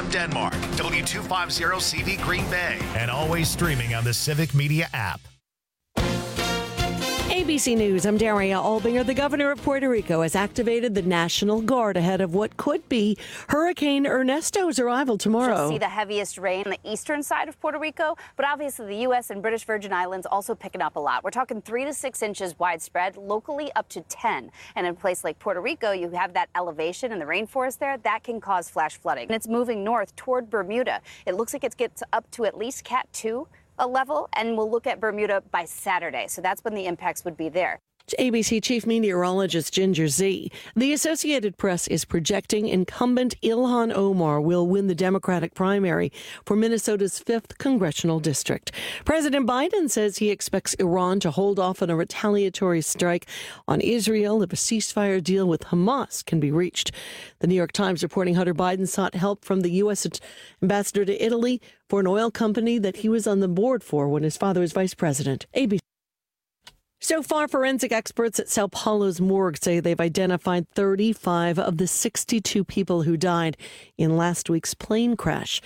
FM Denmark, W250CV Green Bay, and always streaming on the Civic Media app. ABC News, I'm Daria Albinger. The governor of Puerto Rico has activated the National Guard ahead of what could be Hurricane Ernesto's arrival tomorrow. We'll see the heaviest rain on the eastern side of Puerto Rico, but obviously the U.S. and British Virgin Islands also picking up a lot. We're talking 3 to 6 inches widespread, locally up to 10. And in a place like Puerto Rico, you have that elevation in the rainforest there. That can cause flash flooding. And it's moving north toward Bermuda. It looks like it gets up to at least Cat 2. A level, and we'll look at Bermuda by Saturday. So that's when the impacts would be there. ABC Chief Meteorologist Ginger Zee. The Associated Press is projecting incumbent Ilhan Omar will win the Democratic primary for Minnesota's 5th congressional district. President Biden says he expects Iran to hold off on a retaliatory strike on Israel if a ceasefire deal with Hamas can be reached. The New York Times reporting Hunter Biden sought help from the U.S. ambassador to Italy for an oil company that he was on the board for when his father was vice president. ABC. So far, forensic experts at Sao Paulo's morgue say they've identified 35 of the 62 people who died in last week's plane crash.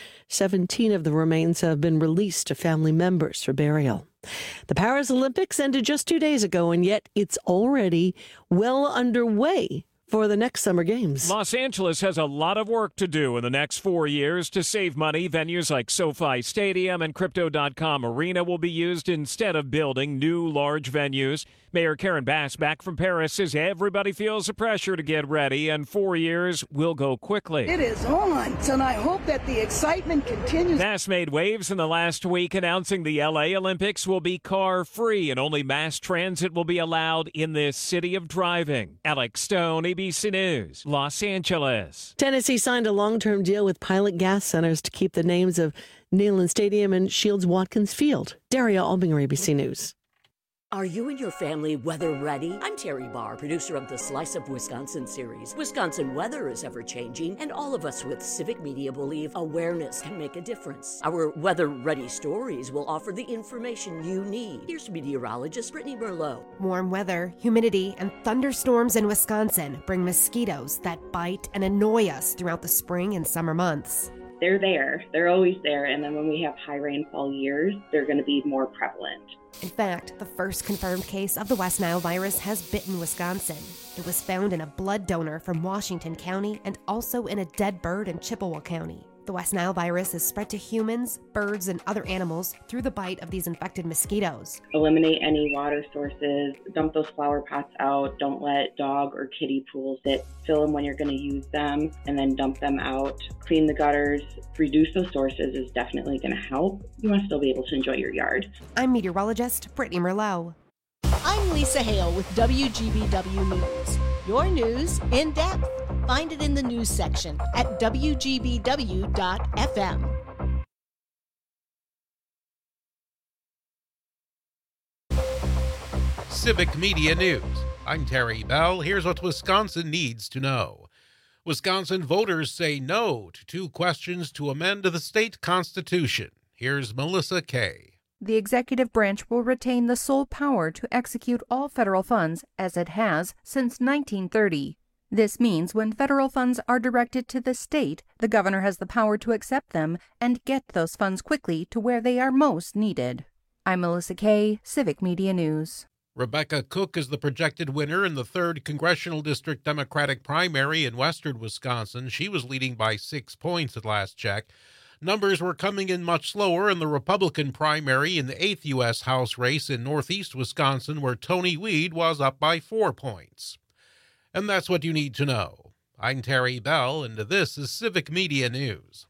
17 of the remains have been released to family members for burial. The Paris Olympics ended just 2 days ago, and yet it's already well underway for the next Summer Games. Los Angeles has a lot of work to do in the next 4 years to save money. Venues like SoFi Stadium and Crypto.com Arena will be used instead of building new large venues. Mayor Karen Bass, back from Paris, says everybody feels the pressure to get ready, and 4 years will go quickly. It is on, and I hope that the excitement continues. Bass made waves in the last week, announcing the L.A. Olympics will be car-free and only mass transit will be allowed in this city of driving. Alex Stone, ABC News, Los Angeles. Tennessee signed a long-term deal with Pilot Gas Centers to keep the names of Neyland Stadium and Shields-Watkins Field. Daria Albinger, ABC News. Are you and your family weather ready? I'm Terry Barr, producer of the Slice of Wisconsin series. Wisconsin weather is ever-changing, and all of us with Civic Media believe awareness can make a difference. Our weather-ready stories will offer the information you need. Here's meteorologist Brittany Merlot. Warm weather, humidity, and thunderstorms in Wisconsin bring mosquitoes that bite and annoy us throughout the spring and summer months. They're there. They're always there. And then when we have high rainfall years, they're going to be more prevalent. In fact, the first confirmed case of the West Nile virus has bitten Wisconsin. It was found in a blood donor from Washington County and also in a dead bird in Chippewa County. The West Nile virus is spread to humans, birds, and other animals through the bite of these infected mosquitoes. Eliminate any water sources, dump those flower pots out, don't let dog or kitty pools sit. Fill them when you're going to use them, and then dump them out. Clean the gutters, reduce those sources is definitely going to help. You want to still be able to enjoy your yard. I'm meteorologist Brittany Merlot. I'm Lisa Hale with WGBW News. Your news in depth. Find it in the news section at WGBW.FM. Civic Media News. I'm Terry Bell. Here's what Wisconsin needs to know. Wisconsin voters say no to 2 questions to amend the state constitution. Here's Melissa Kay. The executive branch will retain the sole power to execute all federal funds, as it has since 1930. This means when federal funds are directed to the state, the governor has the power to accept them and get those funds quickly to where they are most needed. I'm Melissa Kay, Civic Media News. Rebecca Cook is the projected winner in the 3rd Congressional District Democratic primary in western Wisconsin. She was leading by 6 points at last check. Numbers were coming in much slower in the Republican primary in the 8th U.S. House race in northeast Wisconsin, where Tony Weed was up by 4 points. And that's what you need to know. I'm Terry Bell, and this is Civic Media News.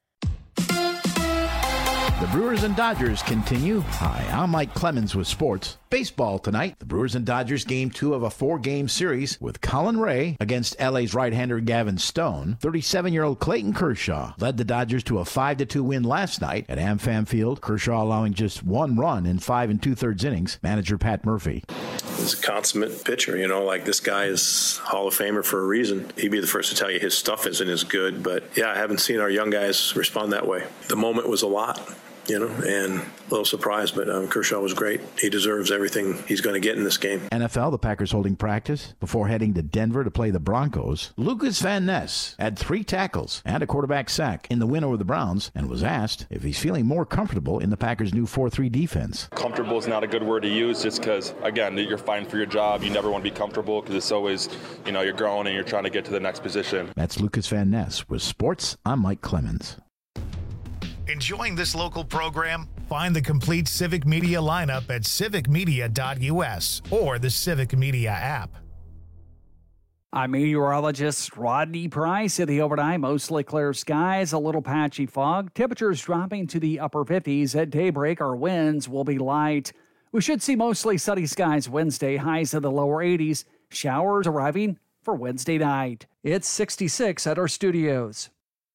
The Brewers and Dodgers continue. Hi, I'm Mike Clemens with sports. Baseball tonight. The Brewers and Dodgers Game 2 of a 4-game series with Colin Ray against LA's right-hander Gavin Stone. 37-year-old Clayton Kershaw led the Dodgers to a 5-2 win last night at AmFam Field. Kershaw allowing just 1 run in 5 2/3 innings. Manager Pat Murphy. He's a consummate pitcher, like this guy is Hall of Famer for a reason. He'd be the first to tell you his stuff isn't as good, but yeah, I haven't seen our young guys respond that way. The moment was a lot. and a little surprised, but Kershaw was great. He deserves everything he's going to get in this game. NFL, the Packers holding practice before heading to Denver to play the Broncos. Lucas Van Ness had 3 tackles and a quarterback sack in the win over the Browns and was asked if he's feeling more comfortable in the Packers' new 4-3 defense. Comfortable is not a good word to use just because, again, you're fighting for your job. You never want to be comfortable because it's always, you're growing and you're trying to get to the next position. That's Lucas Van Ness with Sports. I'm Mike Clemens. Enjoying this local program? Find the complete Civic Media lineup at civicmedia.us or the Civic Media app. I'm meteorologist Rodney Price. In the overnight, mostly clear skies, a little patchy fog. Temperatures dropping to the upper 50s. At daybreak, our winds will be light. We should see mostly sunny skies Wednesday, highs in the lower 80s. Showers arriving for Wednesday night. It's 66 at our studios.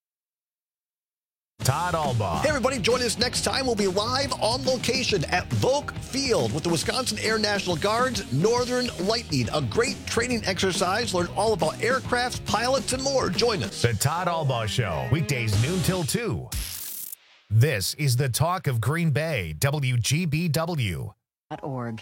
Todd Albaugh. Hey, everybody, join us next time. We'll be live on location at Volk Field with the Wisconsin Air National Guard's Northern Lightning. A great training exercise. Learn all about aircrafts, pilots, and more. Join us. The Todd Albaugh Show, weekdays noon till 2. This is the talk of Green Bay, WGBW.org.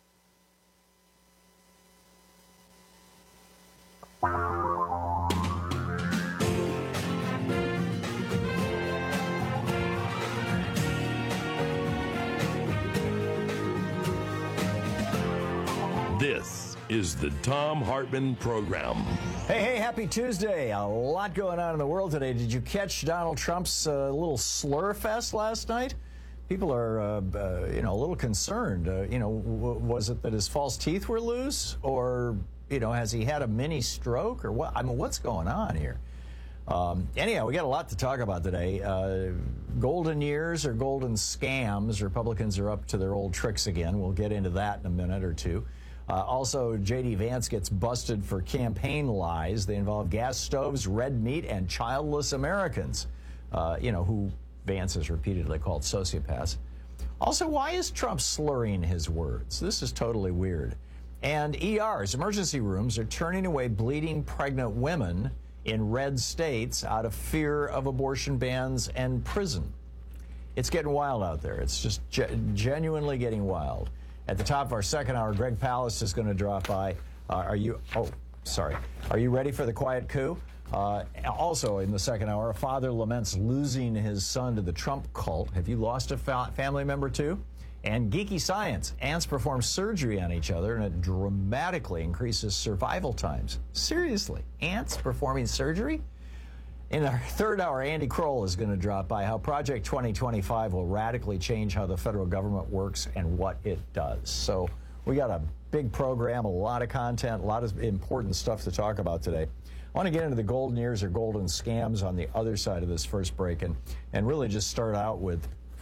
This is the Thom Hartmann Program. Hey, happy Tuesday. A lot going on in the world today. Did you catch Donald Trump's little slur fest last night? People are, a little concerned. Was it that his false teeth were loose? Or, has he had a mini stroke? Or what? I mean, what's going on here? Anyhow, we got a lot to talk about today. Golden years or golden scams. Republicans are up to their old tricks again. We'll get into that in a minute or two. Also, J.D. Vance gets busted for campaign lies. They involve gas stoves, red meat, and childless Americans, who Vance has repeatedly called sociopaths. Also, why is Trump slurring his words? This is totally weird. And ERs, emergency rooms, are turning away bleeding pregnant women in red states out of fear of abortion bans and prison. It's getting wild out there. It's just genuinely getting wild. At the top of our second hour, Greg Palast is going to drop by. Are you ready for the quiet coup? Also in the second hour, a father laments losing his son to the Trump cult. Have you lost a family member too? And geeky science. Ants perform surgery on each other and it dramatically increases survival times. Seriously, ants performing surgery? In our third hour, Andy Kroll is going to drop by how Project 2025 will radically change how the federal government works and what it does. So we got a big program, a lot of content, a lot of important stuff to talk about today. I want to get into the golden years or golden scams on the other side of this first break and really just start out with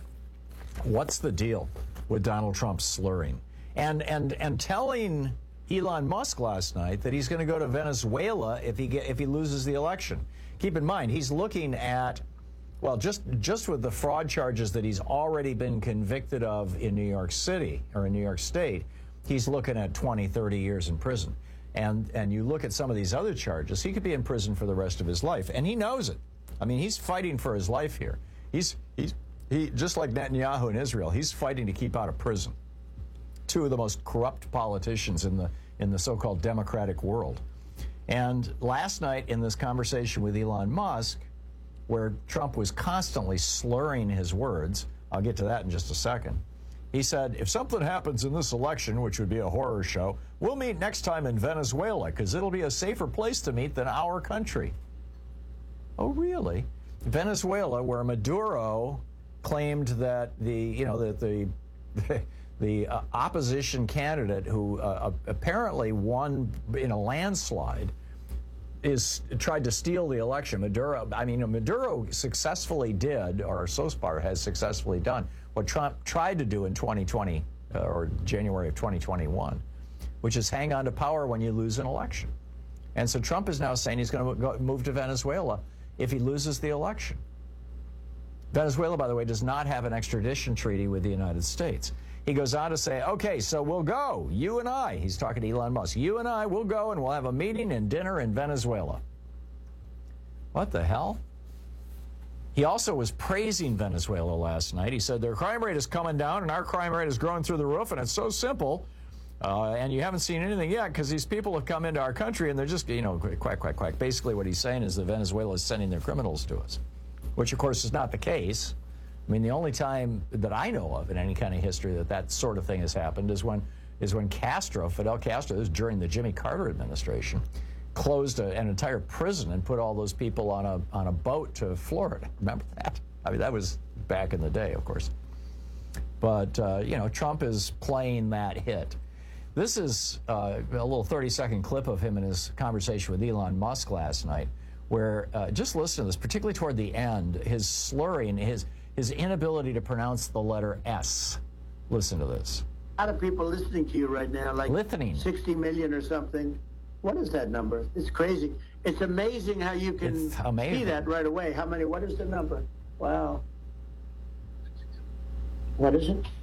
what's the deal with Donald Trump slurring and telling Elon Musk last night that he's going to go to Venezuela if he loses the election. Keep in mind, he's looking at, just with the fraud charges that he's already been convicted of in New York City or in New York State, he's looking at 20, 30 years in prison. And you look at some of these other charges, he could be in prison for the rest of his life. And he knows it. I mean, he's fighting for his life here. He just like Netanyahu in Israel, he's fighting to keep out of prison. Two of the most corrupt politicians in the so-called democratic world. And last night in this conversation with Elon Musk, where Trump was constantly slurring his words, I'll get to that in just a second, he said, if something happens in this election, which would be a horror show, we'll meet next time in Venezuela because it'll be a safer place to meet than our country. Oh, really? Venezuela, where Maduro claimed that the opposition candidate who apparently won in a landslide tried to steal the election. Maduro successfully did, or so far has successfully done, what Trump tried to do in 2020 or January of 2021, which is hang on to power when you lose an election. And so Trump is now saying he's going to move to Venezuela if he loses the election. Venezuela, by the way, does not have an extradition treaty with the United States. He goes on to say, okay, so we'll go, you and I. He's talking to Elon Musk. You and I will go and we'll have a meeting and dinner in Venezuela. What the hell? He also was praising Venezuela last night. He said their crime rate is coming down and our crime rate is growing through the roof, and it's so simple. And you haven't seen anything yet because these people have come into our country and they're just, quack, quack, quack. Basically what he's saying is that Venezuela is sending their criminals to us, which, of course, is not the case. I mean, the only time that I know of in any kind of history that sort of thing has happened is when Fidel Castro, this was during the Jimmy Carter administration, closed an entire prison and put all those people on a boat to Florida. Remember that? I mean, that was back in the day, of course. But, Trump is playing that hit. This is a little 30-second clip of him in his conversation with Elon Musk last night, where, just listen to this, particularly toward the end, his slurring, his inability to pronounce the letter S. Listen to this. A lot of people listening to you right now, like 60 million or something. What is that number? It's crazy. It's amazing how you can see that right away. What is the number? Wow. What is it?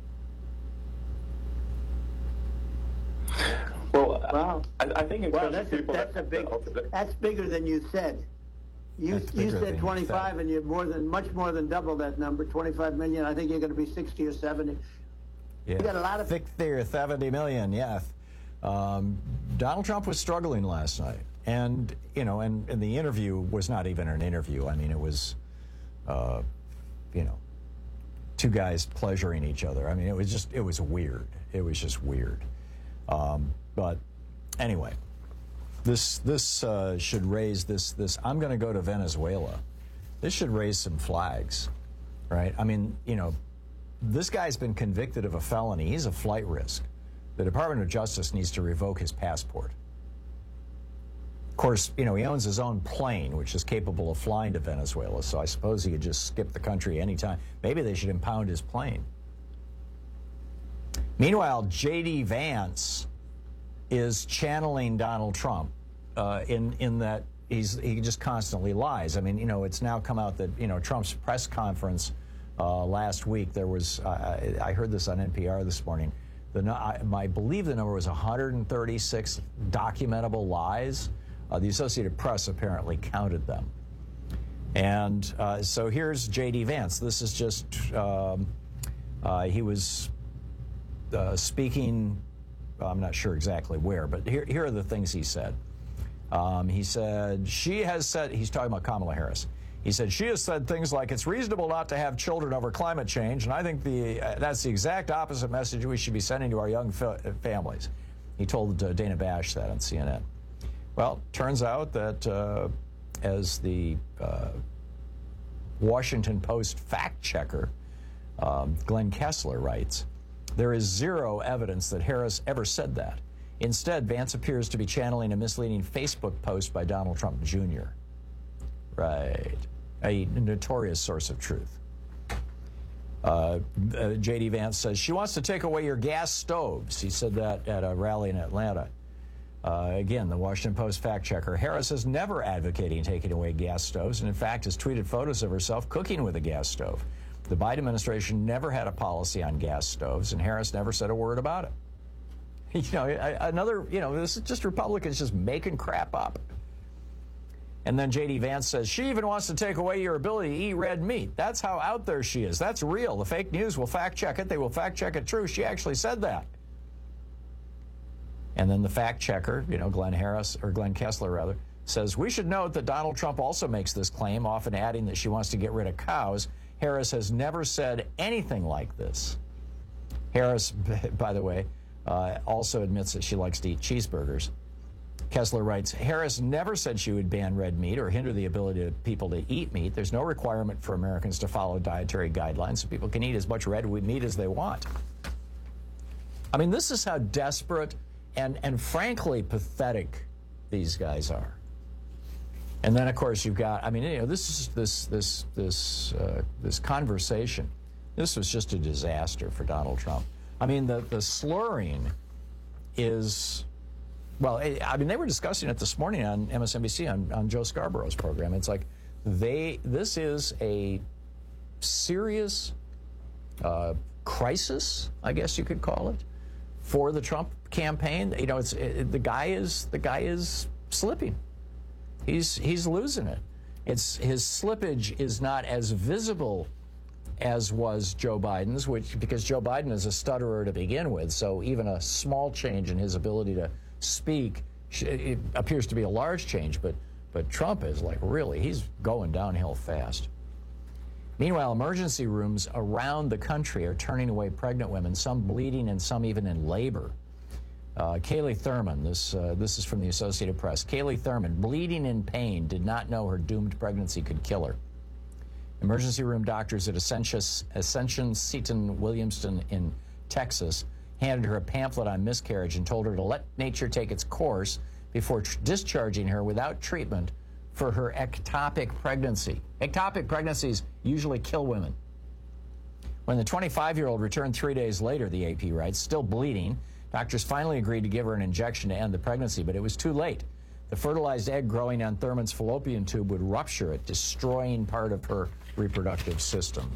Well, wow. I think that's bigger than you said. You said 25, and you're much more than double that number, 25 million. I think you're going to be 60 or 70. Yeah. You got a lot of 60 or 70 million. Yeah. Donald Trump was struggling last night, and and the interview was not even an interview. I mean, it was, two guys pleasuring each other. I mean, it was weird. It was just weird. But anyway, this should raise this. I'm going to go to Venezuela. This should raise some flags, right? I mean, this guy's been convicted of a felony. He's a flight risk. The Department of Justice needs to revoke his passport. Of course, he owns his own plane, which is capable of flying to Venezuela, so I suppose he could just skip the country anytime. Maybe they should impound his plane. Meanwhile, J.D. Vance is channeling Donald Trump in that he just constantly lies. I mean, it's now come out that, Trump's press conference last week, there was, I heard this on NPR this morning, I believe the number was 136 documentable lies. The Associated Press apparently counted them. And so here's J.D. Vance. This is just, he was speaking, I'm not sure exactly where, but here are the things he said. He said, he's talking about Kamala Harris. He said, she has said things like, it's reasonable not to have children over climate change, and I think that's the exact opposite message we should be sending to our young families. He told Dana Bash that on CNN. Well, turns out that as the Washington Post fact checker, Glenn Kessler, writes, there is zero evidence that Harris ever said that. Instead, Vance appears to be channeling a misleading Facebook post by Donald Trump Jr. Right. A notorious source of truth. J.D. Vance says, she wants to take away your gas stoves. He said that at a rally in Atlanta. Again, the Washington Post fact checker. Harris has never advocated taking away gas stoves, and in fact has tweeted photos of herself cooking with a gas stove. The Biden administration never had a policy on gas stoves, and Harris never said a word about it. This is just Republicans just making crap up. And then J.D. Vance says, she even wants to take away your ability to eat red meat. That's how out there she is. That's real. The fake news will fact check it. They will fact check it true. She actually said that. And then the fact checker, Glenn Kessler, says, we should note that Donald Trump also makes this claim, often adding that she wants to get rid of cows. Harris has never said anything like this. Harris, by the way, also admits that she likes to eat cheeseburgers. Kessler writes, Harris never said she would ban red meat or hinder the ability of people to eat meat. There's no requirement for Americans to follow dietary guidelines so people can eat as much red meat as they want. I mean, this is how desperate and frankly pathetic these guys are. And then, of course, you've got, this conversation, this was just a disaster for Donald Trump. I mean, the slurring is, they were discussing it this morning on MSNBC on Joe Scarborough's program. It's like this is a serious crisis, I guess you could call it, for the Trump campaign. The guy is slipping. He's losing it. His slippage is not as visible as was Joe Biden's, because Joe Biden is a stutterer to begin with, so even a small change in his ability to speak, it appears to be a large change, but Trump is he's going downhill fast. Meanwhile, emergency rooms around the country are turning away pregnant women, some bleeding and some even in labor. Kaylee Thurman, this is from the Associated Press. Kaylee Thurman, bleeding in pain, did not know her doomed pregnancy could kill her. Emergency room doctors at Ascension Seton Williamston in Texas handed her a pamphlet on miscarriage and told her to let nature take its course before discharging her without treatment for her ectopic pregnancy. Ectopic pregnancies usually kill women. When the 25-year-old returned 3 days later, the AP writes, still bleeding, doctors finally agreed to give her an injection to end the pregnancy, but it was too late. The fertilized egg growing on Thurman's fallopian tube would rupture it, destroying part of her reproductive system.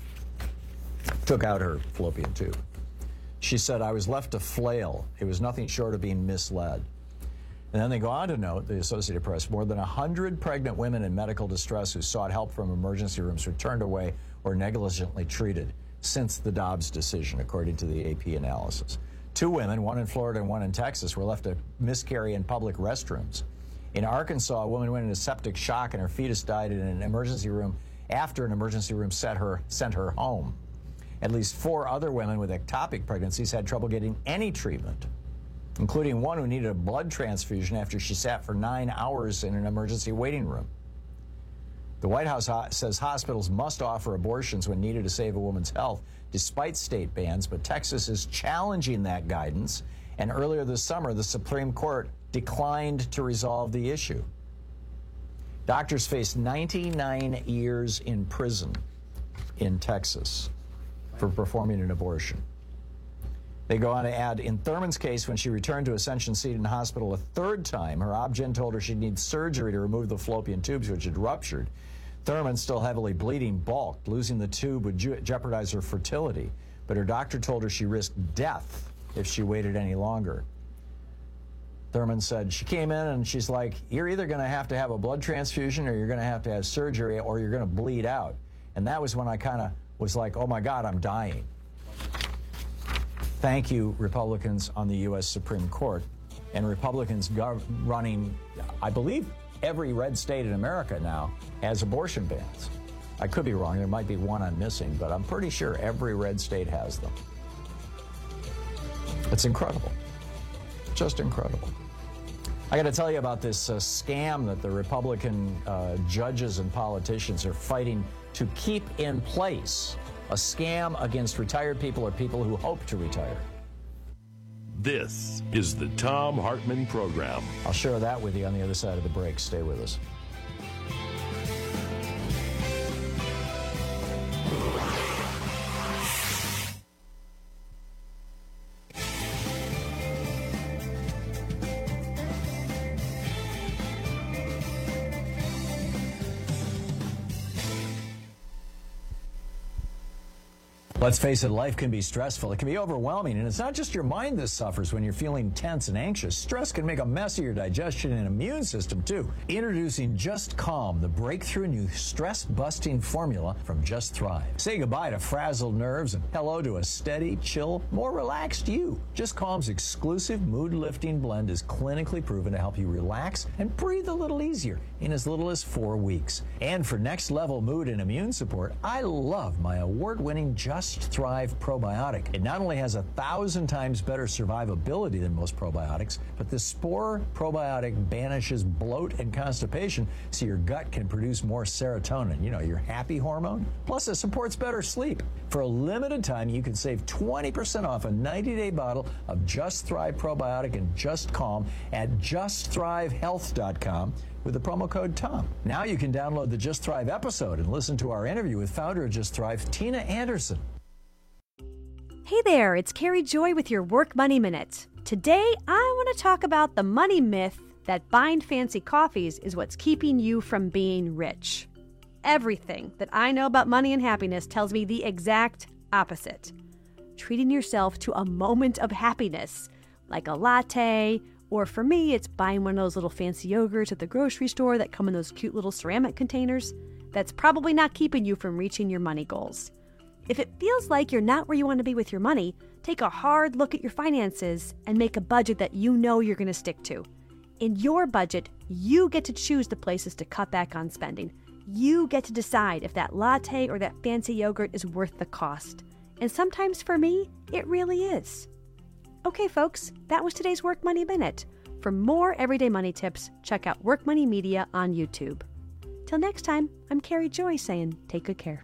Took out her fallopian tube. She said, I was left to flail. It was nothing short of being misled. And then they go on to note, the Associated Press, more than 100 pregnant women in medical distress who sought help from emergency rooms were turned away or negligently treated since the Dobbs decision, according to the AP analysis. 2 women, one in Florida and one in Texas, were left to miscarry in public restrooms. In Arkansas, a woman went into septic shock and her fetus died in an emergency room after an emergency room sent her home. At least 4 other women with ectopic pregnancies had trouble getting any treatment, including one who needed a blood transfusion after she sat for 9 hours in an emergency waiting room. The White House says hospitals must offer abortions when needed to save a woman's health, despite state bans, but Texas is challenging that guidance, and earlier this summer, the Supreme Court declined to resolve the issue. Doctors face 99 years in prison in Texas for performing an abortion. They go on to add, in Thurman's case, when she returned to Ascension Seton Hospital a 3rd time, her obgyn told her she'd need surgery to remove the fallopian tubes, which had ruptured. Thurman, still heavily bleeding, balked. Losing the tube would jeopardize her fertility, but her doctor told her she risked death if she waited any longer. Thurman said she came in and she's like, you're either going to have a blood transfusion or you're going to have surgery or you're going to bleed out. And that was when I kind of was like, oh my God, I'm dying. Thank you, Republicans on the U.S. Supreme Court, and Republicans running, I believe, every red state in America now has abortion bans. I could be wrong. There might be one I'm missing, but I'm pretty sure every red state has them. It's incredible. Just incredible. I got to tell you about this scam that the Republican judges and politicians are fighting to keep in place. A scam against retired people or people who hope to retire. This is the Thom Hartmann Program. I'll share that with you on the other side of the break. Stay with us. Let's face it, life can be stressful. It can be overwhelming, and it's not just your mind that suffers when you're feeling tense and anxious. Stress can make a mess of your digestion and immune system, too. Introducing Just Calm, the breakthrough new stress-busting formula from Just Thrive. Say goodbye to frazzled nerves and hello to a steady, chill, more relaxed you. Just Calm's exclusive mood-lifting blend is clinically proven to help you relax and breathe a little easier in as little as 4 weeks. And for next-level mood and immune support, I love my award-winning Just Thrive probiotic. It not only has 1,000 times better survivability than most probiotics, but the Spore probiotic banishes bloat and constipation so your gut can produce more serotonin, you know, your happy hormone. Plus, it supports better sleep. For a limited time, you can save 20% off a 90-day bottle of Just Thrive probiotic and Just Calm at justthrivehealth.com with the promo code TOM. Now you can download the Just Thrive episode and listen to our interview with founder of Just Thrive, Tina Anderson. Hey there, it's Carrie Joy with your Work Money Minute. Today, I want to talk about the money myth that buying fancy coffees is what's keeping you from being rich. Everything that I know about money and happiness tells me the exact opposite. Treating yourself to a moment of happiness, like a latte Or for me, it's buying one of those little fancy yogurts at the grocery store that come in those cute little ceramic containers. That's probably not keeping you from reaching your money goals. If it feels like you're not where you want to be with your money, take a hard look at your finances and make a budget that you know you're going to stick to. In your budget, you get to choose the places to cut back on spending. You get to decide if that latte or that fancy yogurt is worth the cost. And sometimes for me, it really is. Okay, folks, that was today's Work Money Minute. For more everyday money tips, check out Work Money Media on YouTube. Till next time, I'm Carrie Joy saying take good care.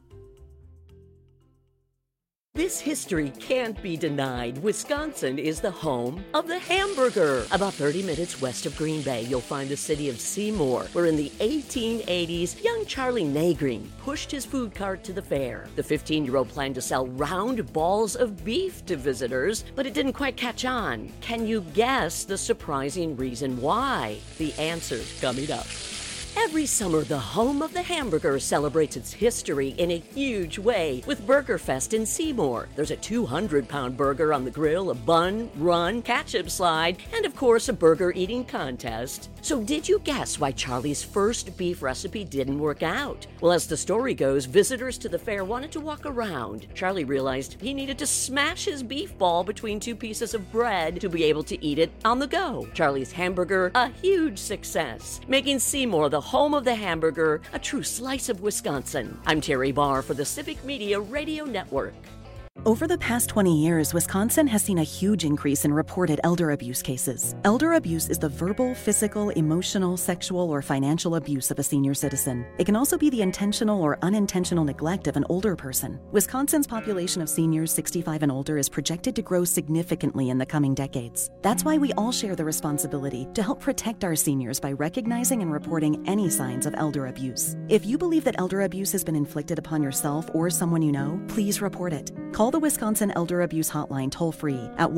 This history can't be denied. Wisconsin is the home of the hamburger. About 30 minutes west of Green Bay, you'll find the city of Seymour, where in the 1880s, young Charlie Nagreen pushed his food cart to the fair. The 15-year-old planned to sell round balls of beef to visitors, but it didn't quite catch on. Can you guess the surprising reason why? The answer's coming up. Every summer, the home of the hamburger celebrates its history in a huge way with BurgerFest in Seymour. There's a 200-pound burger on the grill, a bun, run, ketchup slide, and of course a burger eating contest. So did you guess why Charlie's first beef recipe didn't work out? Well, as the story goes, visitors to the fair wanted to walk around. Charlie realized he needed to smash his beef ball between two pieces of bread to be able to eat it on the go. Charlie's hamburger, a huge success, making Seymour the home of the hamburger, a true slice of Wisconsin. I'm Terry Barr for the Civic Media Radio Network. Over the past 20 years, Wisconsin has seen a huge increase in reported elder abuse cases. Elder abuse is the verbal, physical, emotional, sexual, or financial abuse of a senior citizen. It can also be the intentional or unintentional neglect of an older person. Wisconsin's population of seniors 65 and older is projected to grow significantly in the coming decades. That's why we all share the responsibility to help protect our seniors by recognizing and reporting any signs of elder abuse. If you believe that elder abuse has been inflicted upon yourself or someone you know, please report it. Call the Wisconsin Elder Abuse Hotline toll-free at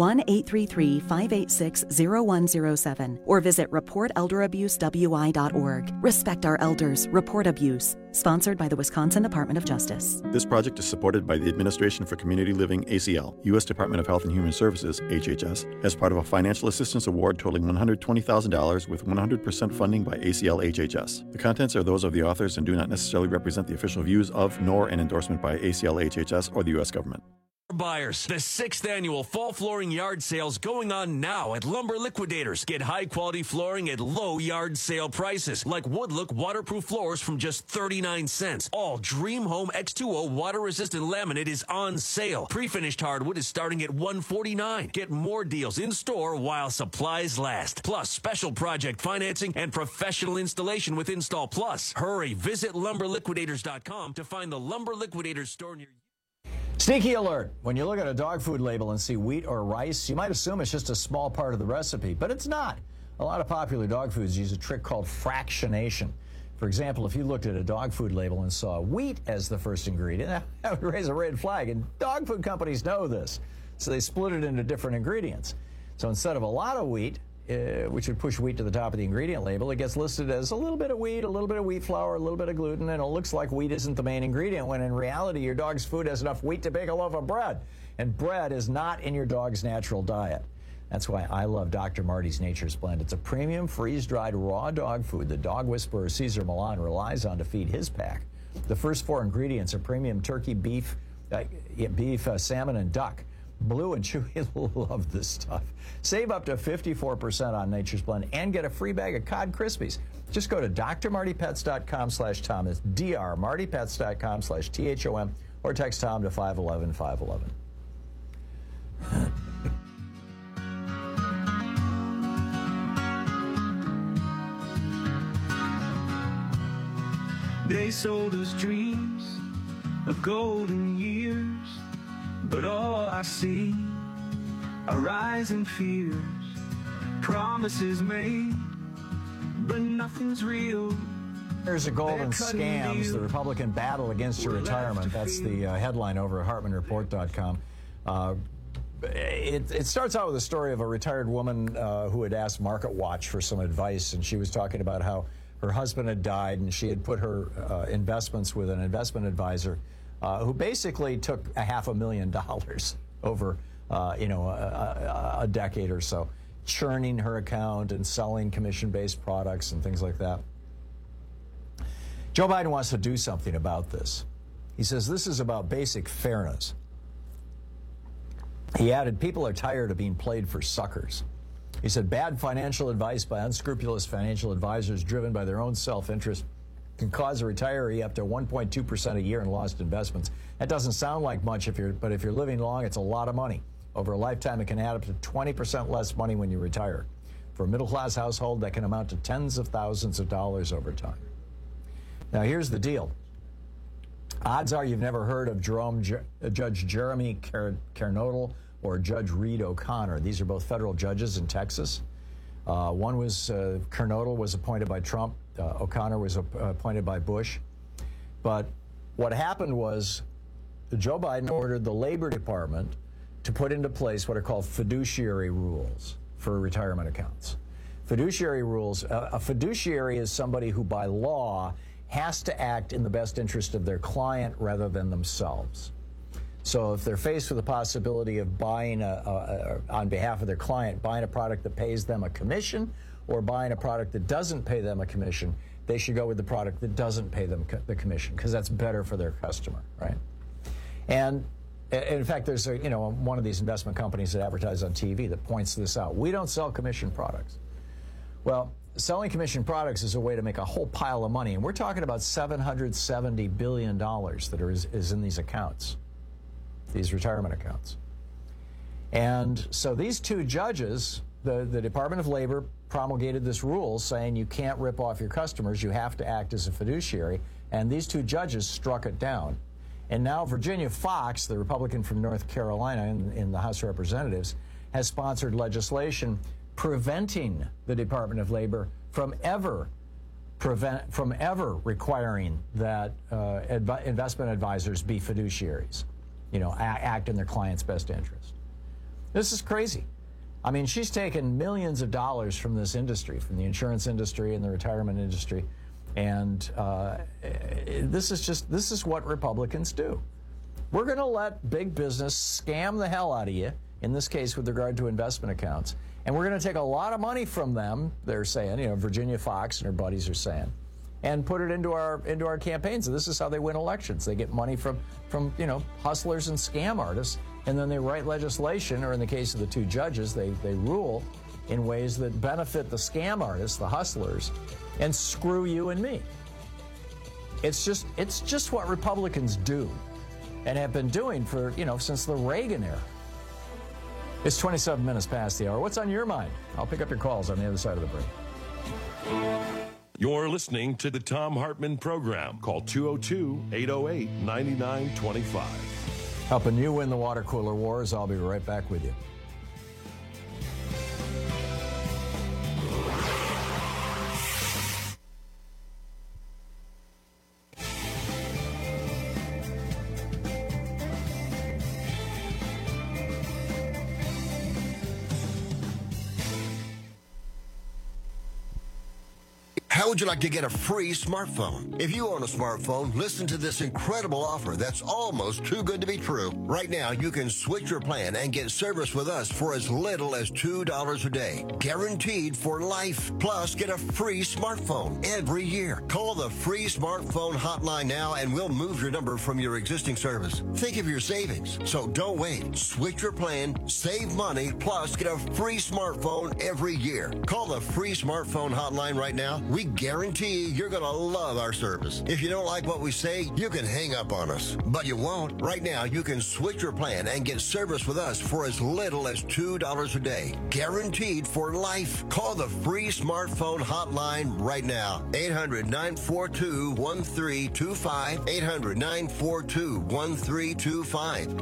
1-833-586-0107 or visit reportelderabusewI.org. Respect our elders. Report abuse. Sponsored by the Wisconsin Department of Justice. This project is supported by the Administration for Community Living, ACL, U.S. Department of Health and Human Services, HHS, as part of a financial assistance award totaling $120,000 with 100% funding by ACL HHS. The contents are those of the authors and do not necessarily represent the official views of, nor an endorsement by ACL HHS or the U.S. government. Buyers, the 6th annual fall flooring yard sales going on now at Lumber Liquidators. Get high quality flooring at low yard sale prices, like Woodlook waterproof floors from just 39 cents. All Dream Home X2O water resistant laminate is on sale. Pre-finished hardwood is starting at $149. Get more deals in store while supplies last. Plus special project financing and professional installation with Install Plus. Hurry, visit lumberliquidators.com to find the Lumber Liquidators store near you. Sneaky alert. When you look at a dog food label and see wheat or rice, you might assume it's just a small part of the recipe, but it's not. A lot of popular dog foods use a trick called fractionation. For example, if you looked at a dog food label and saw wheat as the first ingredient, that would raise a red flag, and dog food companies know this, so they split it into different ingredients. So instead of a lot of wheat, which would push wheat to the top of the ingredient label, it gets listed as a little bit of wheat, a little bit of wheat flour, a little bit of gluten, and it looks like wheat isn't the main ingredient, when in reality your dog's food has enough wheat to bake a loaf of bread. And bread is not in your dog's natural diet. That's why I love Dr. Marty's Nature's Blend. It's a premium, freeze-dried, raw dog food the dog whisperer Cesar Millan relies on to feed his pack. The first 4 ingredients are premium turkey, beef, salmon, and duck. Blue and Chewy love this stuff. Save up to 54% on Nature's Blend and get a free bag of Cod Krispies. Just go to drmartypets.com/Tom. It's drmartypets.com/THOM, or text Tom to 511-511. They sold us dreams of golden years, but all I see are rising fears, promises made, but nothing's real. There's a golden scams, the Republican battle against your retirement. That's the headline over at HartmanReport.com. It starts out with a story of a retired woman who had asked MarketWatch for some advice, and she was talking about how her husband had died, and she had put her investments with an investment advisor who basically took $500,000 over a decade or so. churning her account and selling commission-based products and things like that. Joe Biden wants to do something about this. He says this is about basic fairness. He added, people are tired of being played for suckers. He said, bad financial advice by unscrupulous financial advisors driven by their own self-interest can cause a retiree up to 1.2% a year in lost investments. That doesn't sound like much, but if you're living long, it's a lot of money. Over a lifetime, it can add up to 20% less money when you retire. For a middle-class household, that can amount to tens of thousands of dollars over time. Now, here's the deal. Odds are you've never heard of Judge Jeremy Kernodle or Judge Reed O'Connor. These are both federal judges in Texas. One was, Kernodle was appointed by Trump. O'Connor was appointed by Bush. But what happened was Joe Biden ordered the Labor Department to put into place what are called fiduciary rules for retirement accounts. Fiduciary rules, a fiduciary is somebody who by law has to act in the best interest of their client rather than themselves. So if they're faced with the possibility of buying, on behalf of their client, buying a product that pays them a commission or buying a product that doesn't pay them a commission, they should go with the product that doesn't pay them the commission because that's better for their customer, right? And in fact, there's one of these investment companies that advertise on TV that points this out. We don't sell commission products. Well, selling commission products is a way to make a whole pile of money, and we're talking about $770 billion that is in these accounts, these retirement accounts. And so these two judges, the Department of Labor promulgated this rule saying you can't rip off your customers, you have to act as a fiduciary, and these two judges struck it down. And now Virginia Fox, the Republican from North Carolina in the House of Representatives, has sponsored legislation preventing the Department of Labor from ever requiring that investment advisors be fiduciaries, act in their client's best interest. This is crazy. I mean, she's taken millions of dollars from this industry, from the insurance industry and the retirement industry, and this is what Republicans do. We're going to let big business scam the hell out of you, in this case with regard to investment accounts, and we're going to take a lot of money from them, they're saying, Virginia Fox and her buddies are saying, and put it into our campaigns. And this is how they win elections. They get money from hustlers and scam artists, and then they write legislation, or in the case of the two judges, they rule in ways that benefit the scam artists, the hustlers, and screw you and me. It's just what Republicans do and have been doing for, since the Reagan era. It's 27 minutes past the hour. What's on your mind? I'll pick up your calls on the other side of the break. You're listening to the Thom Hartmann Program. Call 202-808-9925. Helping you win the water cooler wars. I'll be right back with you. How would you like to get a free smartphone? If you own a smartphone, listen to this incredible offer that's almost too good to be true. Right now, you can switch your plan and get service with us for as little as $2 a day. Guaranteed for life. Plus, get a free smartphone every year. Call the free smartphone hotline now and we'll move your number from your existing service. Think of your savings. So don't wait. Switch your plan, save money, plus get a free smartphone every year. Call the free smartphone hotline right now. We guarantee you're going to love our service. If you don't like what we say, you can hang up on us. But you won't. Right now, you can switch your plan and get service with us for as little as $2 a day. Guaranteed for life. Call the free smartphone hotline right now. 800-942-1325. 800-942-1325.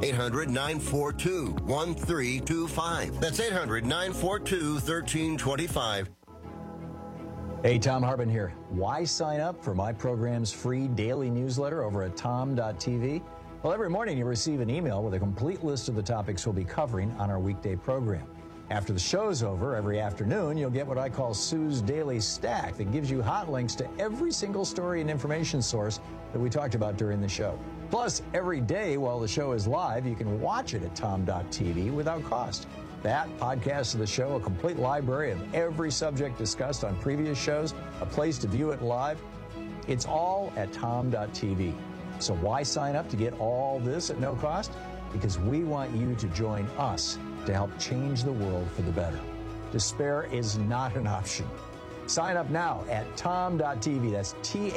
800-942-1325. That's 800-942-1325. Hey, Thom Hartmann here. Why sign up for my program's free daily newsletter over at thom.tv? Well, every morning you receive an email with a complete list of the topics we'll be covering on our weekday program. After the show's over, every afternoon, you'll get what I call Sue's Daily Stack that gives you hot links to every single story and information source that we talked about during the show. Plus, every day while the show is live, you can watch it at thom.tv without cost. that, podcasts of the show, a complete library of every subject discussed on previous shows, a place to view it live. It's all at tom.tv. So why sign up to get all this at no cost? Because we want you to join us to help change the world for the better. Despair is not an option. Sign up now at tom.tv. That's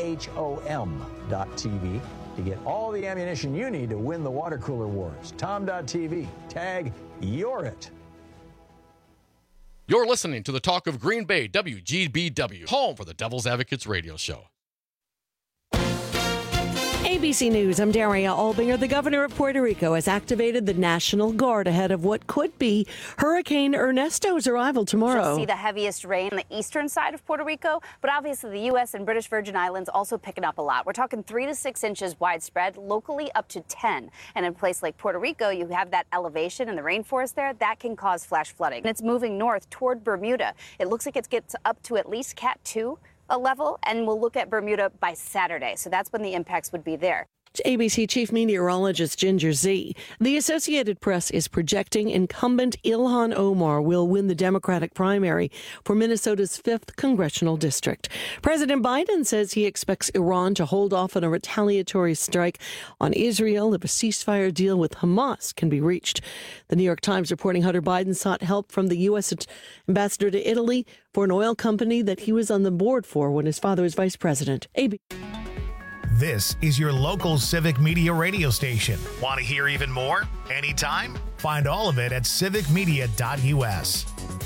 THOM.tv to get all the ammunition you need to win the water cooler wars. Tom.tv. Tag You're It. You're listening to the Talk of Green Bay, WGBW, home for the Devil's Advocates radio show. ABC News, I'm Daria Albinger. The governor of Puerto Rico has activated the National Guard ahead of what could be Hurricane Ernesto's arrival tomorrow. We'll see the heaviest rain on the eastern side of Puerto Rico, but obviously the U.S. and British Virgin Islands also picking up a lot. We're talking 3 to 6 inches widespread, locally up to 10. And in a place like Puerto Rico, you have that elevation in the rainforest there. That can cause flash flooding. And it's moving north toward Bermuda. It looks like it gets up to at least Cat 2. A level, and we'll look at Bermuda by Saturday. So that's when the impacts would be there. ABC Chief Meteorologist Ginger Zee. The Associated Press is projecting incumbent Ilhan Omar will win the Democratic primary for Minnesota's 5th congressional district. President Biden says he expects Iran to hold off on a retaliatory strike on Israel if a ceasefire deal with Hamas can be reached. The New York Times reporting Hunter Biden sought help from the U.S. ambassador to Italy for an oil company that he was on the board for when his father was vice president. This is your local Civic Media radio station. Want to hear even more? Anytime? Find all of it at civicmedia.us.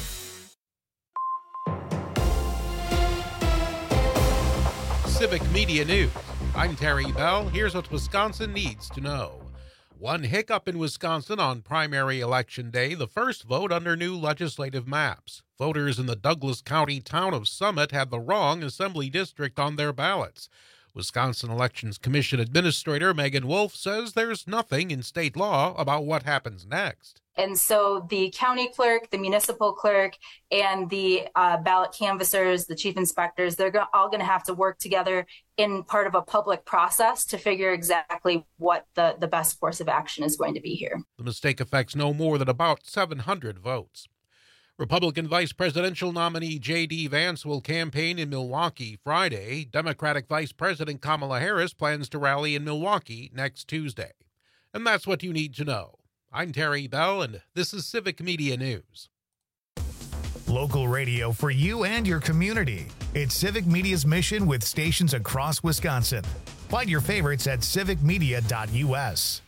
Civic Media News. I'm Terry Bell. Here's what Wisconsin needs to know. One hiccup in Wisconsin on primary election day, the first vote under new legislative maps. Voters in the Douglas County town of Summit had the wrong assembly district on their ballots. Wisconsin Elections Commission Administrator Megan Wolf says there's nothing in state law about what happens next. And so the county clerk, the municipal clerk, and the ballot canvassers, the chief inspectors, they're all going to have to work together in part of a public process to figure exactly what the best course of action is going to be here. The mistake affects no more than about 700 votes. Republican vice presidential nominee J.D. Vance will campaign in Milwaukee Friday. Democratic Vice President Kamala Harris plans to rally in Milwaukee next Tuesday. And that's what you need to know. I'm Terry Bell, and this is Civic Media News. Local radio for you and your community. It's Civic Media's mission with stations across Wisconsin. Find your favorites at civicmedia.us.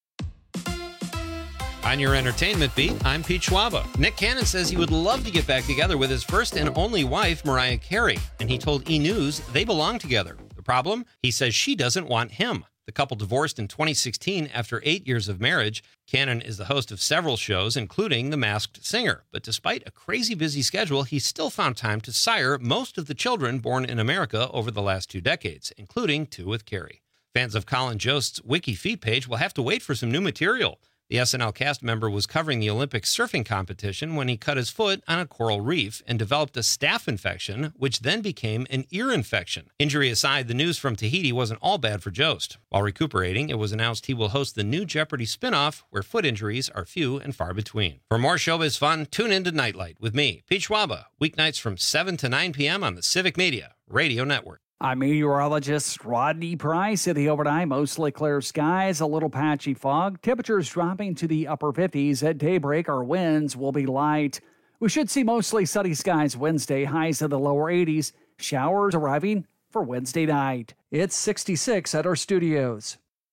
On your entertainment beat, I'm Pete Schwaba. Nick Cannon says he would love to get back together with his first and only wife, Mariah Carey, and he told E! News they belong together. The problem? He says she doesn't want him. The couple divorced in 2016 after 8 years of marriage. Cannon is the host of several shows, including The Masked Singer. But despite a crazy busy schedule, he still found time to sire most of the children born in America over the last 2 decades, including 2 with Carey. Fans of Colin Jost's Wiki feed page will have to wait for some new material. The SNL cast member was covering the Olympic surfing competition when he cut his foot on a coral reef and developed a staph infection, which then became an ear infection. Injury aside, the news from Tahiti wasn't all bad for Jost. While recuperating, it was announced he will host the new Jeopardy spinoff, where foot injuries are few and far between. For more showbiz fun, tune into Nightlight with me, Pete Schwaba, weeknights from 7 to 9 p.m. on the Civic Media Radio Network. I'm meteorologist Rodney Price. At the overnight, mostly clear skies, a little patchy fog. Temperatures dropping to the upper 50s. At daybreak, our winds will be light. We should see mostly sunny skies Wednesday, highs in the lower 80s. Showers arriving for Wednesday night. It's 66 at our studios.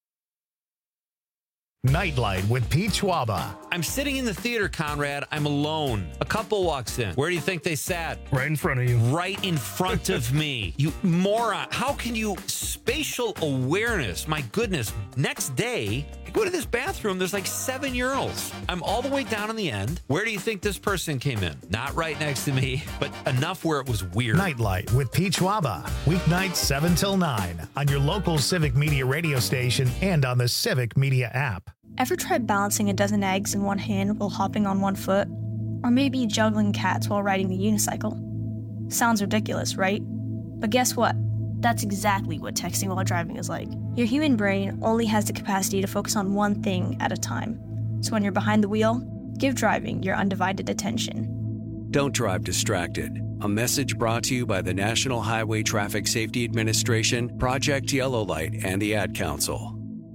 Nightlight with Pete Schwaba. I'm sitting in the theater, Conrad. I'm alone. A couple walks in. Where do you think they sat? Right in front of you. Right in front of me. You moron. How can you... Spatial awareness. My goodness. Next day, I go to this bathroom. There's like 7 urinals. I'm all the way down in the end. Where do you think this person came in? Not right next to me, but enough where it was weird. Nightlight with Pete Schwaba. Weeknights 7 till 9 on your local Civic Media radio station and on the Civic Media app. Ever tried balancing a dozen eggs in one hand while hopping on one foot? Or maybe juggling cats while riding a unicycle? Sounds ridiculous, right? But guess what? That's exactly what texting while driving is like. Your human brain only has the capacity to focus on one thing at a time. So when you're behind the wheel, Give driving your undivided attention. Don't drive distracted. A message brought to you by the National Highway Traffic Safety Administration, Project Yellow Light, and the Ad Council.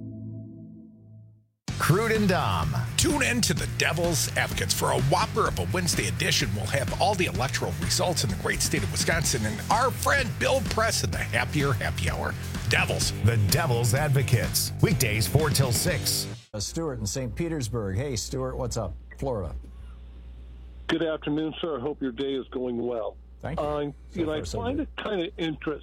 Crude and Dom. Tune in to the Devil's Advocates for a whopper of a Wednesday edition. We'll have all the electoral results in the great state of Wisconsin and our friend Bill Press in the Happier Happy Hour. Devils. The Devil's Advocates. Weekdays 4 till 6. Stuart in St. Petersburg. Hey, Stuart, what's up? Florida. Good afternoon, sir. I hope your day is going well. Thank you. I find it kind of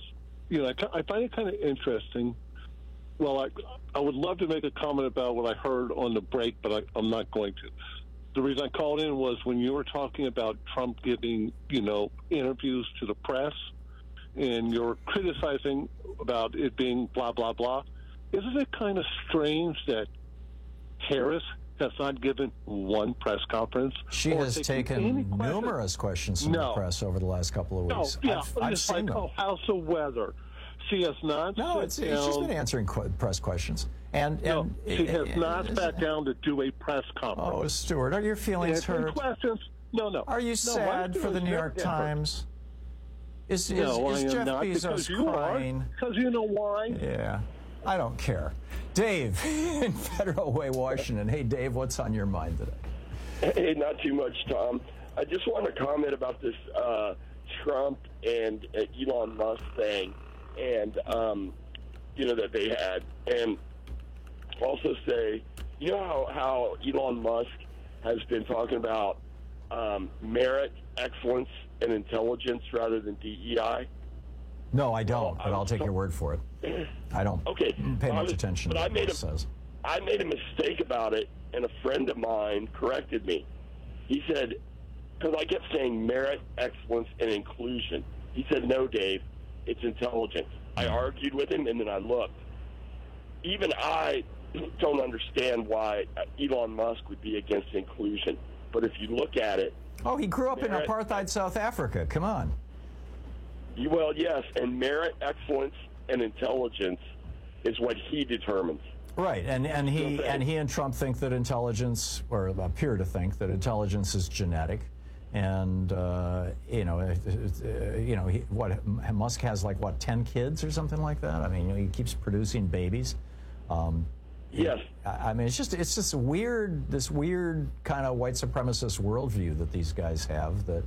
I find it kind of interesting. Well, I would love to make a comment about what I heard on the break, but I'm not going to. The reason I called in was when you were talking about Trump giving, interviews to the press, and you're criticizing about it being blah, blah, blah. Isn't it kind of strange that Harris has not given one press conference? She has taken numerous questions from the press over the last couple of weeks. I've seen them. House of Weather. She has not. No, she's been answering press questions, and she has not sat down to do a press conference. Oh, Stuart, are your feelings hurt? Questions? No. Are you sad for the New York Times? Is Jeff Bezos crying? Because you know why? Yeah, I don't care. Dave in Federal Way, Washington. Hey, Dave, what's on your mind today? Hey, not too much, Tom. I just want to comment about this Trump and Elon Musk thing. And, that they had. And also say, how Elon Musk has been talking about merit, excellence, and intelligence rather than DEI? No, I don't, but I'll take your word for it. I don't pay much attention to what he says. I made a mistake about it, and a friend of mine corrected me. He said, because I kept saying merit, excellence, and inclusion. He said, no, Dave. It's intelligence. I argued with him, and then I looked. Even I don't understand why Elon Musk would be against inclusion. But if you look at it... Oh, he grew up in apartheid South Africa. Come on. Well, yes, and merit, excellence, and intelligence is what he determines. Right, and he and Trump think that intelligence, or appear to think that intelligence is genetic. And Musk has 10 kids or something like that. I mean, he keeps producing babies. Yes. I mean, it's just this weird kind of white supremacist worldview that these guys have. That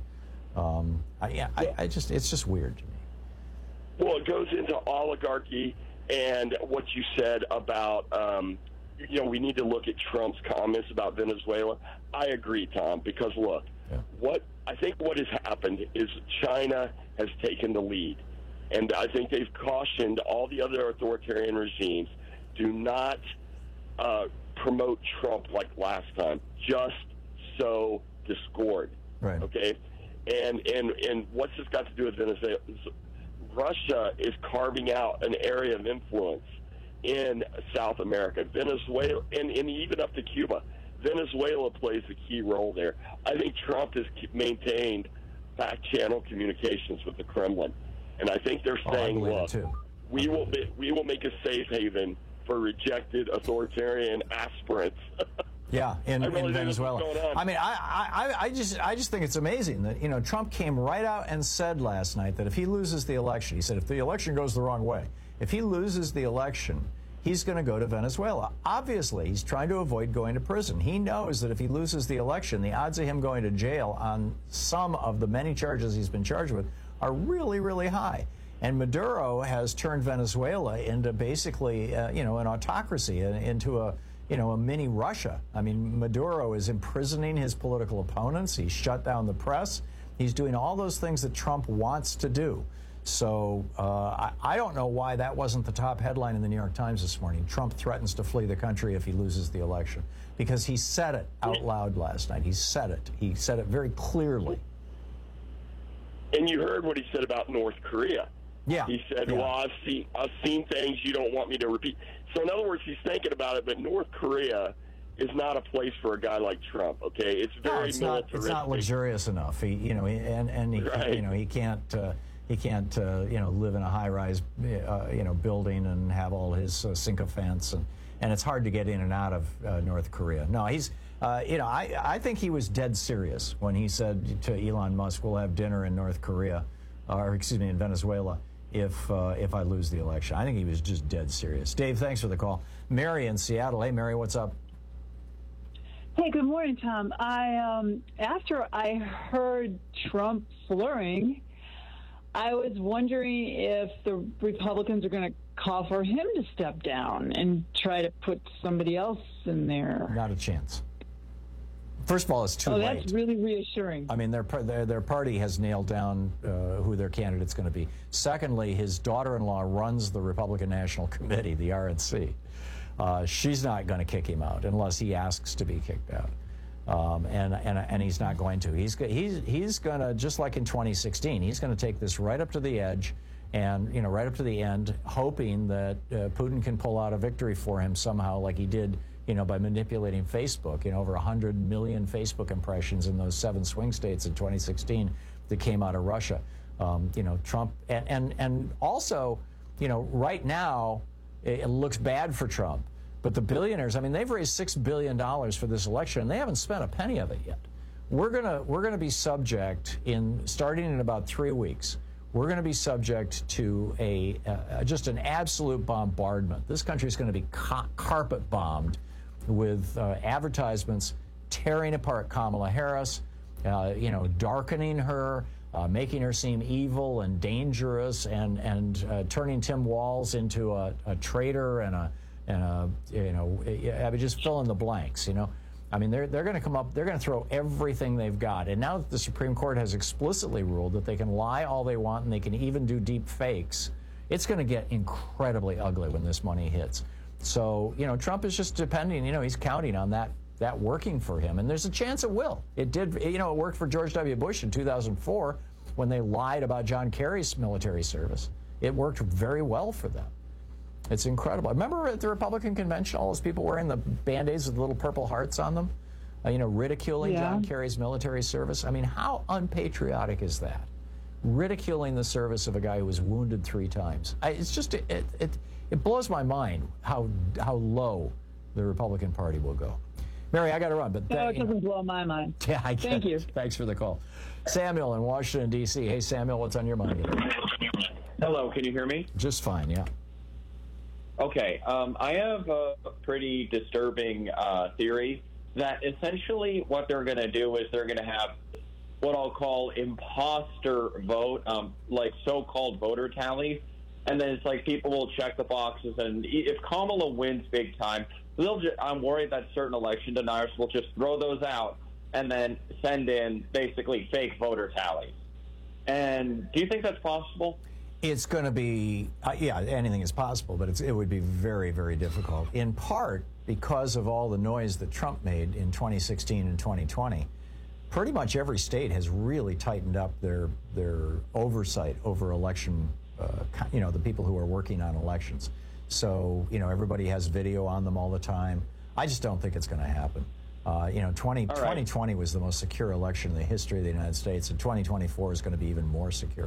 it's just weird to me. Well, it goes into oligarchy and what you said about. We need to look at Trump's comments about Venezuela. I agree, Tom, because look. Yeah. What has happened is China has taken the lead, and I think they've cautioned all the other authoritarian regimes, do not promote Trump like last time, just sow discord. Right. Okay? And what's this got to do with Venezuela? Russia is carving out an area of influence in South America, Venezuela, and even up to Cuba. Venezuela plays a key role there. I think Trump has maintained back-channel communications with the Kremlin, and I think they're saying, "Look, we will make a safe haven for rejected authoritarian aspirants." Yeah, in Venezuela. I mean, I just think it's amazing that Trump came right out and said last night that if he loses the election, he said if the election goes the wrong way, if he loses the election, he's going to go to Venezuela. Obviously, he's trying to avoid going to prison. He knows that if he loses the election, the odds of him going to jail on some of the many charges he's been charged with are really, really high. And Maduro has turned Venezuela into basically, an autocracy, into a mini Russia. I mean, Maduro is imprisoning his political opponents. He's shut down the press. He's doing all those things that Trump wants to do. So I don't know why that wasn't the top headline in the New York Times this morning. Trump threatens to flee the country if he loses the election. Because he said it out loud last night. He said it. He said it very clearly. And you heard what he said about North Korea. Yeah. He said, well, I've seen things you don't want me to repeat. So in other words, he's thinking about it, but North Korea is not a place for a guy like Trump, okay? It's very militaristic. It's not luxurious enough. He can't... He can't, live in a high-rise, building and have all his sycophants and it's hard to get in and out of North Korea. No, he's, I think he was dead serious when he said to Elon Musk, we'll have dinner in North Korea, in Venezuela, if I lose the election. I think he was just dead serious. Dave, thanks for the call. Mary in Seattle. Hey, Mary, what's up? Hey, good morning, Tom. After I heard Trump slurring, I was wondering if the Republicans are going to call for him to step down and try to put somebody else in there. Not a chance. First of all, it's too late. Oh, that's really reassuring. I mean, their party has nailed down who their candidate's going to be. Secondly, his daughter-in-law runs the Republican National Committee, the RNC. She's not going to kick him out unless he asks to be kicked out. And he's not going to. He's going to, just like in 2016, he's going to take this right up to the edge and, right up to the end, hoping that Putin can pull out a victory for him somehow, like he did, by manipulating Facebook. Over 100 million Facebook impressions in those 7 swing states in 2016 that came out of Russia. Trump, and also, right now, it looks bad for Trump. But the billionaires, they've raised $6 billion for this election, and they haven't spent a penny of it yet. We're gonna be subject, starting in about 3 weeks, we're going to be subject to just an absolute bombardment. This country is going to be carpet bombed with advertisements tearing apart Kamala Harris, darkening her, making her seem evil and dangerous, and turning Tim Walz into a traitor just fill in the blanks. They're going to come up, they're going to throw everything they've got. And now that the Supreme Court has explicitly ruled that they can lie all they want and they can even do deep fakes, it's going to get incredibly ugly when this money hits. So, Trump is just depending, he's counting on that working for him. And there's a chance it will. It did, it worked for George W. Bush in 2004 when they lied about John Kerry's military service. It worked very well for them. It's incredible. Remember at the Republican convention, all those people wearing the Band-Aids with little purple hearts on them, ridiculing John Kerry's military service. How unpatriotic is that? Ridiculing the service of a guy who was wounded 3 times. It blows my mind how low the Republican Party will go. Mary, I got to run, but no, it doesn't blow my mind. Yeah, I get Thank you. Thanks for the call. Samuel in Washington, D.C. Hey, Samuel, what's on your mind? Hello, can you hear me? Just fine, yeah. Okay, I have a pretty disturbing theory that essentially what they're going to do is they're going to have what I'll call imposter vote, like so-called voter tallies, and then it's like people will check the boxes, and if Kamala wins big time, I'm worried that certain election deniers will just throw those out and then send in basically fake voter tallies. And do you think that's possible? It's going to be, anything is possible, but it would be very, very difficult, in part because of all the noise that Trump made in 2016 and 2020. Pretty much every state has really tightened up their oversight over election, the people who are working on elections. So, everybody has video on them all the time. I just don't think it's going to happen. 2020 was the most secure election in the history of the United States, and 2024 is going to be even more secure.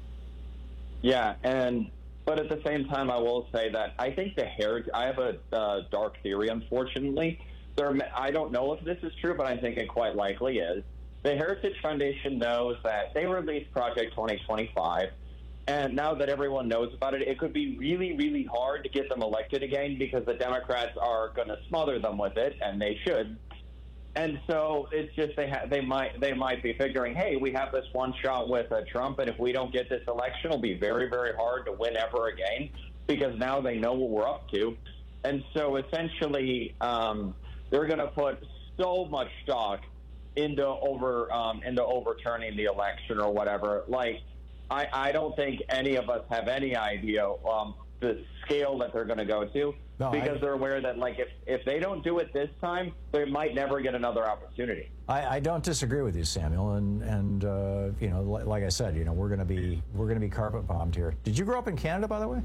Yeah, but at the same time, I will say that I think I have a dark theory, unfortunately. I don't know if this is true, but I think it quite likely is. The Heritage Foundation knows that they released Project 2025, and now that everyone knows about it, it could be really, really hard to get them elected again because the Democrats are going to smother them with it, and they should. And so it's just they might be figuring, hey, we have this one shot with Trump, and if we don't get this election, it'll be very, very hard to win ever again because now they know what we're up to. And so essentially they're going to put so much stock into overturning the election or whatever. Like, I don't think any of us have any idea the scale that they're going to go to because they're aware that, like, if they don't do it this time, they might never get another opportunity. I don't disagree with you, Samuel, and like I said, we're going to be carpet bombed here. Did you grow up in Canada, by the way?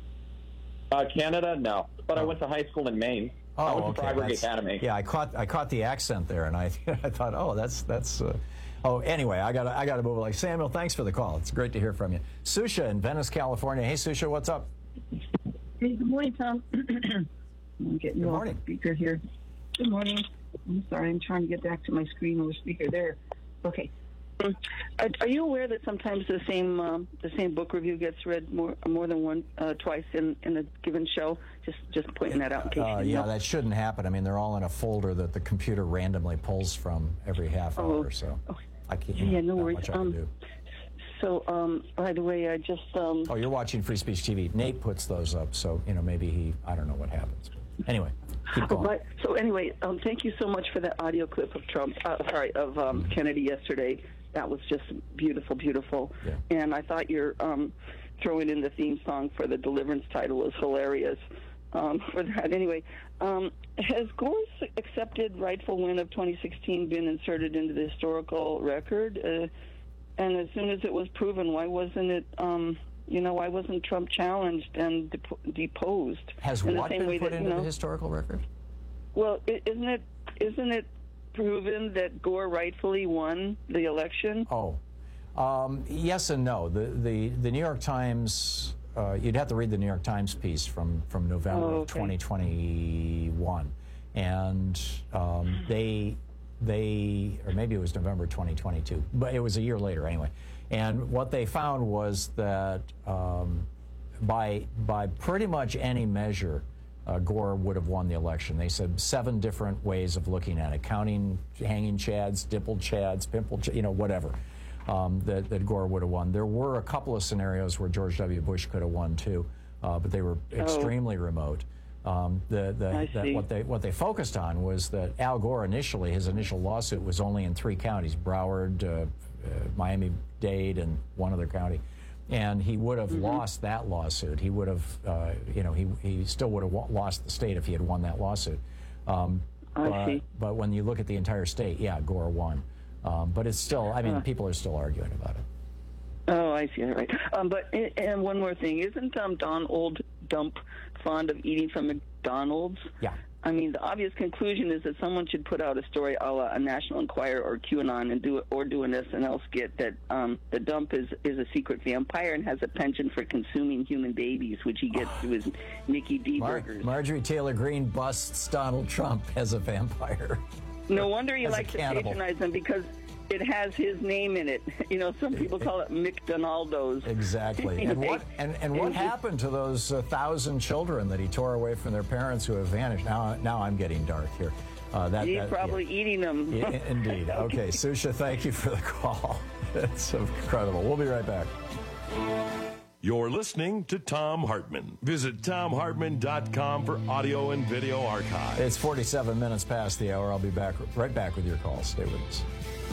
Canada, no, but I went to high school in Maine. I went to Fryeburg Academy. Yeah, I caught the accent there, and I thought, oh, that's. Anyway, I gotta move. Like, Samuel, thanks for the call. It's great to hear from you. Susha in Venice, California. Hey, Susha, what's up? Hey, good morning, Tom. I'm getting you off the speaker here. Good morning. I'm sorry, I'm trying to get back to my screen over speaker there. Okay. Are you aware that sometimes the same book review gets read more than twice in a given show? Just pointing that out in case you know. That shouldn't happen. I mean, they're all in a folder that the computer randomly pulls from every half hour or so. I can't. No worries. Much I can do. So, by the way, I just. Oh, you're watching Free Speech TV. Nate puts those up, so maybe I don't know what happens. Anyway, keep going. But, so anyway, thank you so much for that audio clip of Kennedy yesterday. That was just beautiful, beautiful. Yeah. And I thought your throwing in the theme song for the Deliverance title was hilarious for that. Anyway, has Gore's accepted rightful win of 2016 been inserted into the historical record? And as soon as it was proven, why wasn't it, why wasn't Trump challenged and deposed? Has what been put into the historical record? Well, isn't it proven that Gore rightfully won the election? Yes and no. The New York Times, you'd have to read the New York Times piece from November of 2021. And they, or maybe it was November 2022, but it was a year later anyway. And what they found was that by pretty much any measure, Gore would have won the election. They said 7 different ways of looking at it, counting hanging chads, dimpled chads, pimpled, whatever, that Gore would have won. There were a couple of scenarios where George W. Bush could have won too, but they were extremely remote. What they focused on was that Al Gore his initial lawsuit was only in 3 counties, Broward, Miami-Dade, and one other county. And he would have lost that lawsuit. He would have, he still would have lost the state if he had won that lawsuit. I see. But when you look at the entire state, Gore won. But it's still, people are still arguing about it. Oh, I see. Right. And one more thing. Isn't Donald Dump fond of eating from McDonald's? Yeah. I mean, the obvious conclusion is that someone should put out a story a la a National Enquirer or QAnon and do an SNL skit that the Dump is a secret vampire and has a penchant for consuming human babies, which he gets through his Mickey D burgers. Marjorie Taylor Greene busts Donald Trump as a vampire. No wonder he likes to patronize them, because it has his name in it. Some people call it McDonaldo's. Exactly. And what happened to those 1,000 children that he tore away from their parents who have vanished? Now I'm getting dark here. He's probably eating them. Indeed. Okay, Susha, thank you for the call. It's incredible. We'll be right back. You're listening to Thom Hartmann. Visit ThomHartmann.com for audio and video archive. It's 47 minutes past the hour. I'll be right back with your calls. Stay with us.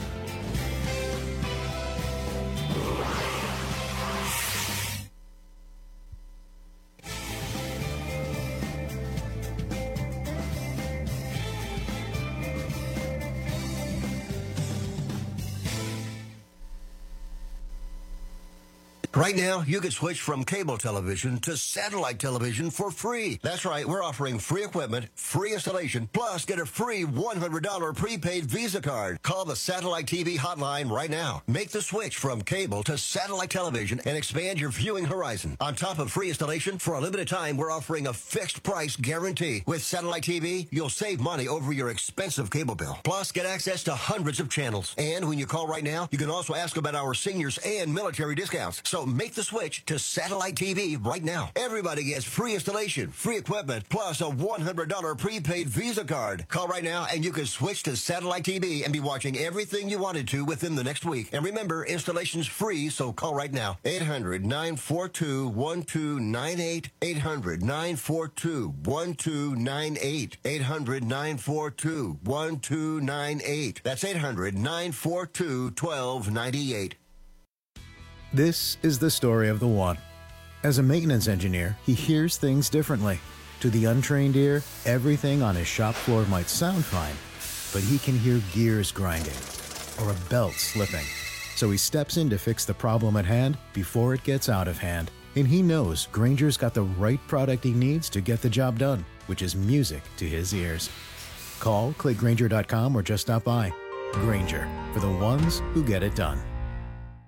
Right now, you can switch from cable television to satellite television for free. That's right, we're offering free equipment, free installation, plus get a free $100 prepaid Visa card. Call the Satellite TV hotline right now. Make the switch from cable to satellite television and expand your viewing horizon. On top of free installation, for a limited time, we're offering a fixed price guarantee. With Satellite TV, you'll save money over your expensive cable bill. Plus, get access to hundreds of channels. And when you call right now, you can also ask about our seniors and military discounts. So make the switch to Satellite TV right now. Everybody gets free installation, free equipment, plus a $100 prepaid Visa card. Call right now and you can switch to Satellite TV and be watching everything you wanted to within the next week. And remember, installation's free, so call right now. 800-942-1298. 800-942-1298. 800-942-1298. That's 800-942-1298. This is the story of the one. As a maintenance engineer, he hears things differently. To the untrained ear, everything on his shop floor might sound fine, but he can hear gears grinding or a belt slipping. So he steps in to fix the problem at hand before it gets out of hand. And he knows Grainger's got the right product he needs to get the job done, which is music to his ears. Call, click Grainger.com, or just stop by. Grainger, for the ones who get it done.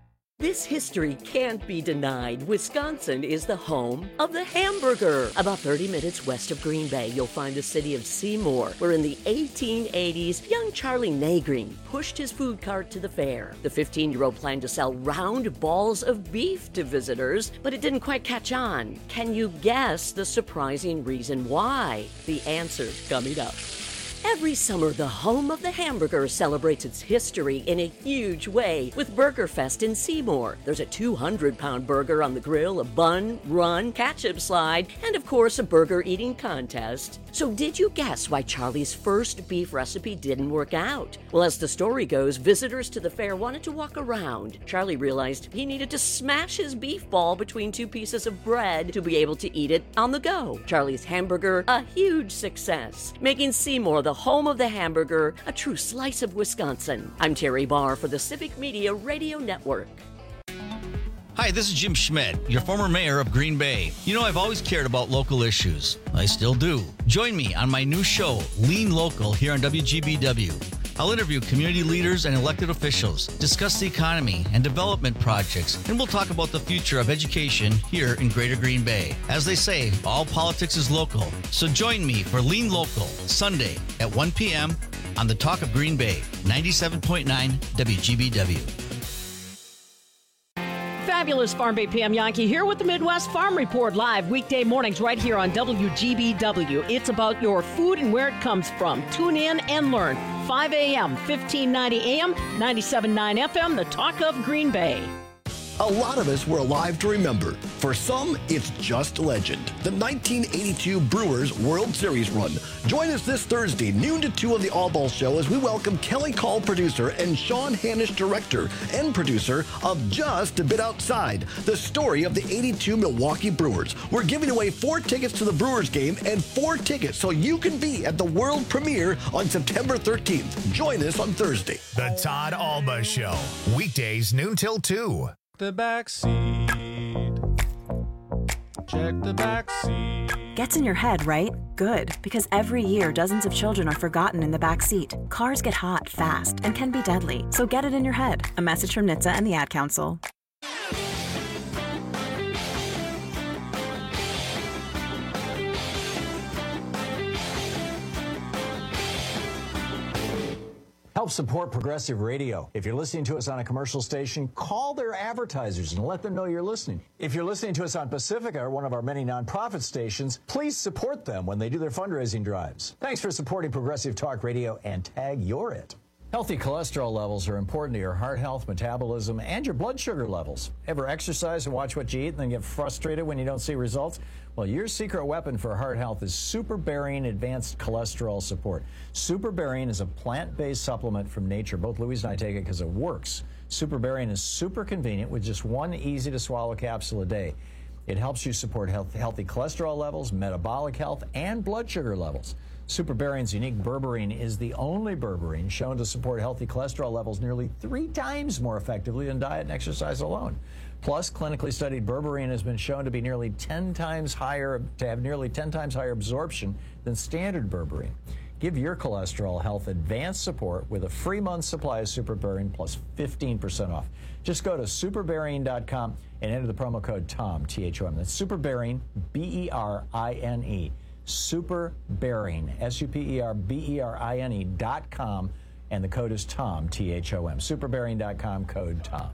This history can't be denied. Wisconsin is the home of the hamburger. About 30 minutes west of Green Bay, you'll find the city of Seymour, where in the 1880s, young Charlie Nagreen pushed his food cart to the fair. The 15-year-old planned to sell round balls of beef to visitors, but it didn't quite catch on. Can you guess the surprising reason why? The answer's coming up. Every summer, the home of the hamburger celebrates its history in a huge way with Burger Fest in Seymour. There's a 200-pound burger on the grill, a bun, run, ketchup slide, and of course a burger eating contest. So did you guess why Charlie's first beef recipe didn't work out? Well, as the story goes, visitors to the fair wanted to walk around. Charlie realized he needed to smash his beef ball between two pieces of bread to be able to eat it on the go. Charlie's hamburger, a huge success, making Seymour the home of the hamburger, a true slice of Wisconsin. I'm Terry Barr for the Civic Media Radio Network. Hi, this is Jim Schmidt, your former mayor of Green Bay. You know, I've always cared about local issues. I still do. Join me on my new show, Lean Local, here on WGBW. I'll interview community leaders and elected officials, discuss the economy and development projects, and we'll talk about the future of education here in Greater Green Bay. As they say, all politics is local. So join me for Lean Local, Sunday at 1 p.m. on the Talk of Green Bay, 97.9 WGBW. Fabulous Farm Bay PM Yankee here with the Midwest Farm Report live weekday mornings right here on WGBW. It's about your food and where it comes from. Tune in and learn. 5 a.m., 1590 a.m., 97.9 FM, the Talk of Green Bay. A lot of us were alive to remember. For some, it's just legend. The 1982 Brewers World Series run. Join us this Thursday, noon to 2 on the All Ball Show as we welcome Kelly Call, producer, and Sean Hanisch, director and producer of Just a Bit Outside, the story of the 82 Milwaukee Brewers. We're giving away 4 tickets to the Brewers game and 4 tickets so you can be at the world premiere on September 13th. Join us on Thursday. The Todd Alba Show, weekdays noon till 2. The back seat. Check the back seat. Gets in your head, right? Good, because every year dozens of children are forgotten in the back seat. Cars get hot fast and can be deadly, so get it in your head. A message from NHTSA and the Ad Council. Help support Progressive Radio. If you're listening to us on a commercial station, call their advertisers and let them know you're listening. If you're listening to us on Pacifica, or one of our many nonprofit stations, please support them when they do their fundraising drives. Thanks for supporting Progressive Talk Radio and tag You're It. Healthy cholesterol levels are important to your heart health, metabolism, and your blood sugar levels. Ever exercise and watch what you eat and then get frustrated when you don't see results? Well, your secret weapon for heart health is Super Berrine Advanced Cholesterol Support. Super Berrine is a plant-based supplement from nature. Both Louise and I take it because it works. Super Berrine is super convenient with just one easy-to-swallow capsule a day. It helps you support healthy cholesterol levels, metabolic health, and blood sugar levels. Super Berrine's unique berberine is the only berberine shown to support healthy cholesterol levels nearly 3 times more effectively than diet and exercise alone. Plus, clinically studied berberine has been shown to be nearly 10 times higher, to have nearly 10 times higher absorption than standard berberine. Give your cholesterol health advanced support with a free month's supply of Super Berrine plus 15% off. Just go to superberrine.com and enter the promo code TOM, T-H-O-M. That's Super Berrine, B-E-R-I-N-E. Super Berrine, SuperBerrine.com, and the code is TOM, T-H-O-M. Superberrine.com, code TOM.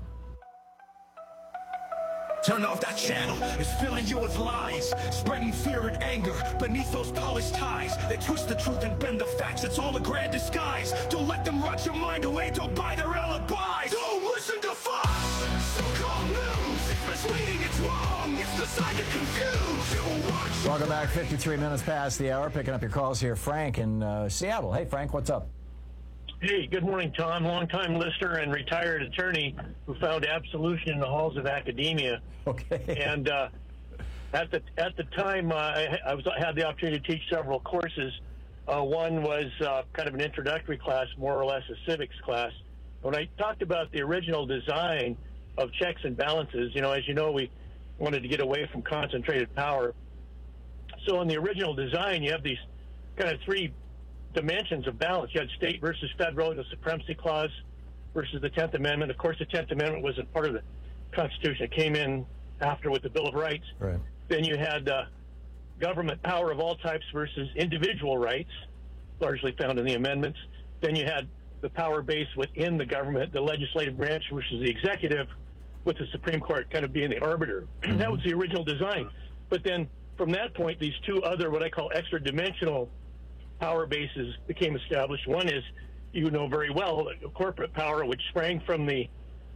Turn off that channel, it's filling you with lies, spreading fear and anger beneath those polished ties. They twist the truth and bend the facts, it's all a grand disguise. Don't let them rot your mind away, don't buy their alibis. Don't listen to Fox, so-called news. It's misleading, it's wrong, it's decided confused. You'll watch. Welcome back, 53 minutes past the hour. Picking up your calls here, Frank in Seattle. Hey, Frank, what's up? Hey, good morning, Tom. Longtime listener and retired attorney who found absolution in the halls of academia. Okay. And at the time, I had the opportunity to teach several courses. One was kind of an introductory class, more or less a civics class. When I talked about the original design of checks and balances, as you know, we wanted to get away from concentrated power. So in the original design, you have these kind of 3 dimensions of balance. You had state versus federal, the supremacy clause versus the 10th Amendment. Of course, the 10th Amendment wasn't part of the Constitution. It came in after with the Bill of Rights. Right. Then you had government power of all types versus individual rights, largely found in the amendments. Then you had the power base within the government, the legislative branch versus the executive, with the Supreme Court kind of being the arbiter. That was the original design. But then from that point, these two other, what I call extra-dimensional power bases became established. One is, you know very well, corporate power, which sprang from the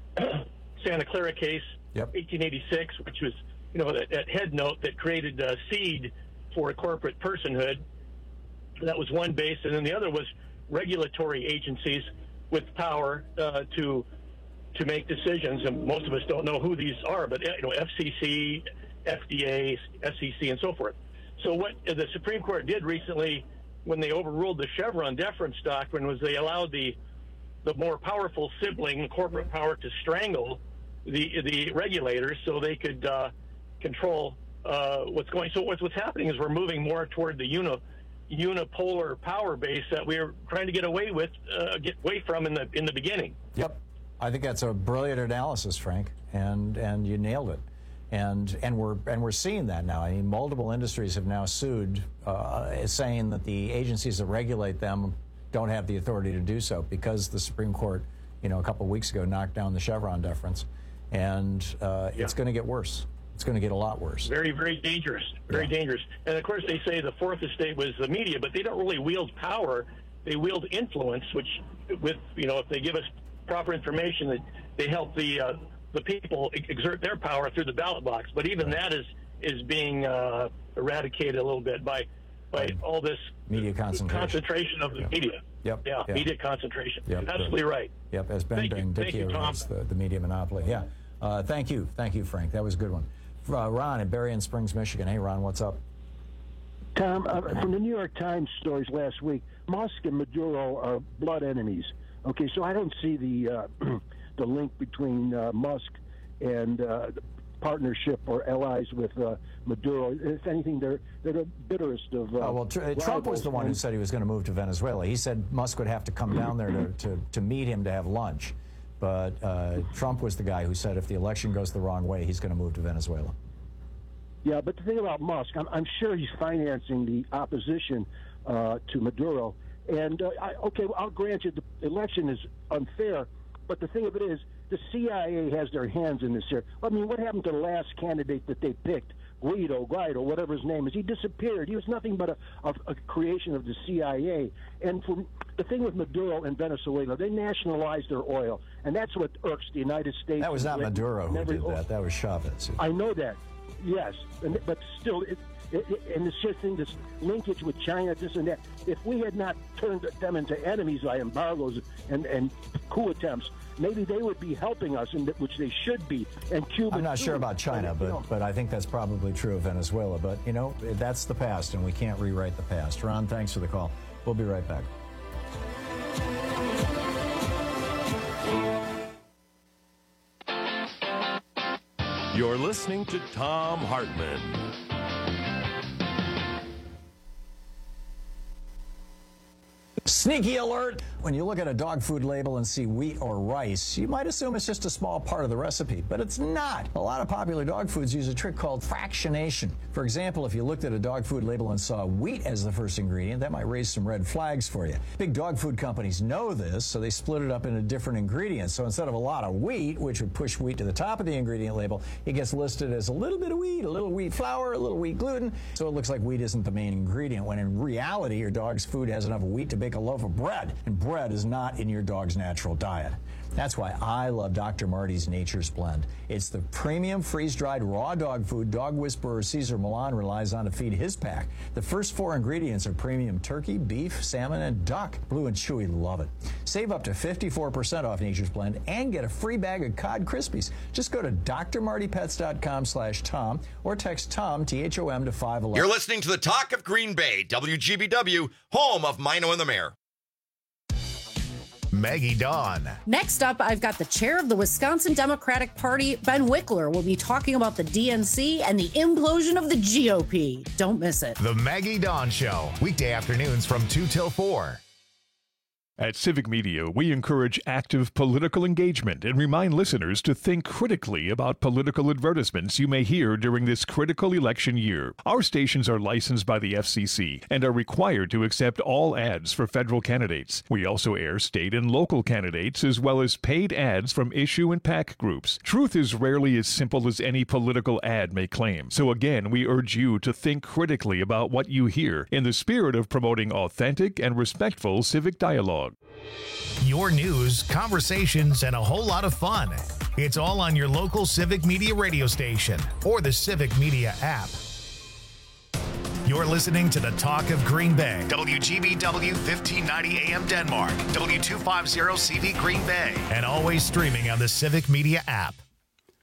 Santa Clara case, 1886, which was, you know, that head note that created a seed for corporate personhood. That was one base. And then the other was regulatory agencies with power to make decisions. And most of us don't know who these are, but, you know, FCC, FDA, SEC, and so forth. So what the Supreme Court did recently when they overruled the Chevron deference doctrine was they allowed the more powerful sibling, corporate power, to strangle the regulators so they could control what's going. So what's happening is we're moving more toward the unipolar power base that we were trying to get away from in the beginning. Yep, I think that's a brilliant analysis, Frank, and you nailed it. And we're seeing that now. I mean, multiple industries have now sued, saying that the agencies that regulate them don't have the authority to do so because the Supreme Court, you know, a couple of weeks ago knocked down the Chevron deference, and it's going to get worse. It's going to get a lot worse. Very, very dangerous. Very dangerous. And of course, they say the fourth estate was the media, but they don't really wield power. They wield influence, which, with, you know, if they give us proper information, that they help the people exert their power through the ballot box. But even that is being eradicated a little bit by all this media concentration of the media. Yep. Yeah, media concentration. Yep. Absolutely right. Yep, as Ben Bendicchio runs the media monopoly. Yeah. Thank you, Frank. That was a good one. Ron in Berrien Springs, Michigan. Hey, Ron, what's up? Tom, from the New York Times stories last week, Musk and Maduro are blood enemies. Okay, so I don't see the the link between Musk and partnership or allies with Maduro. If anything, they're the bitterest of. Trump was the one who said he was going to move to Venezuela. He said Musk would have to come down there to meet him to have lunch. But Trump was the guy who said if the election goes the wrong way, he's going to move to Venezuela. Yeah, but the thing about Musk, I'm sure he's financing the opposition to Maduro. And, I'll grant you the election is unfair, but the thing of it is the CIA has their hands in this here. I mean, what happened to the last candidate that they picked, Guido, whatever his name is? He disappeared. He was nothing but a creation of the CIA. And the thing with Maduro and Venezuela, they nationalized their oil, and that's what irks the United States. That was not Maduro who did that. That was Chavez. I know that, yes, but still, and it's just in this linkage with China, this and that. If we had not turned them into enemies by embargoes and coup attempts, maybe they would be helping us, which they should be. And Cuba. I'm not sure about China, but I think that's probably true of Venezuela. But, you know, that's the past, and we can't rewrite the past. Ron, thanks for the call. We'll be right back. You're listening to Thom Hartmann. Sneaky alert! When you look at a dog food label and see wheat or rice, you might assume it's just a small part of the recipe, but it's not. A lot of popular dog foods use a trick called fractionation. For example, if you looked at a dog food label and saw wheat as the first ingredient, that might raise some red flags for you. Big dog food companies know this, so they split it up into different ingredients. So instead of a lot of wheat, which would push wheat to the top of the ingredient label, it gets listed as a little bit of wheat, a little wheat flour, a little wheat gluten, so it looks like wheat isn't the main ingredient, when in reality, your dog's food has enough wheat to bake a loaf of bread, and bread is not in your dog's natural diet. That's why I love Dr. Marty's Nature's Blend. It's the premium freeze-dried raw dog food Dog Whisperer Cesar Millan relies on to feed his pack. The first 4 ingredients are premium turkey, beef, salmon, and duck. Blue and Chewy love it. Save up to 54% off Nature's Blend and get a free bag of Cod Krispies. Just go to drmartypets.com/Tom or text Tom, T-H-O-M, to 511. You're listening to the Talk of Green Bay, WGBW, home of Mino and the Mayor. Maggie Dawn. Next up, I've got the chair of the Wisconsin Democratic Party, Ben Wickler. We'll be talking about the DNC and the implosion of the GOP. Don't miss it. The Maggie Dawn Show, weekday afternoons from 2 till 4. At Civic Media, we encourage active political engagement and remind listeners to think critically about political advertisements you may hear during this critical election year. Our stations are licensed by the FCC and are required to accept all ads for federal candidates. We also air state and local candidates as well as paid ads from issue and PAC groups. Truth is rarely as simple as any political ad may claim. So again, we urge you to think critically about what you hear in the spirit of promoting authentic and respectful civic dialogue. Your news, conversations, and a whole lot of fun. It's all on your local Civic Media radio station or the Civic Media app. You're listening to the Talk of Green Bay. WGBW 1590 AM Denmark. W250 CV Green Bay. And always streaming on the Civic Media app.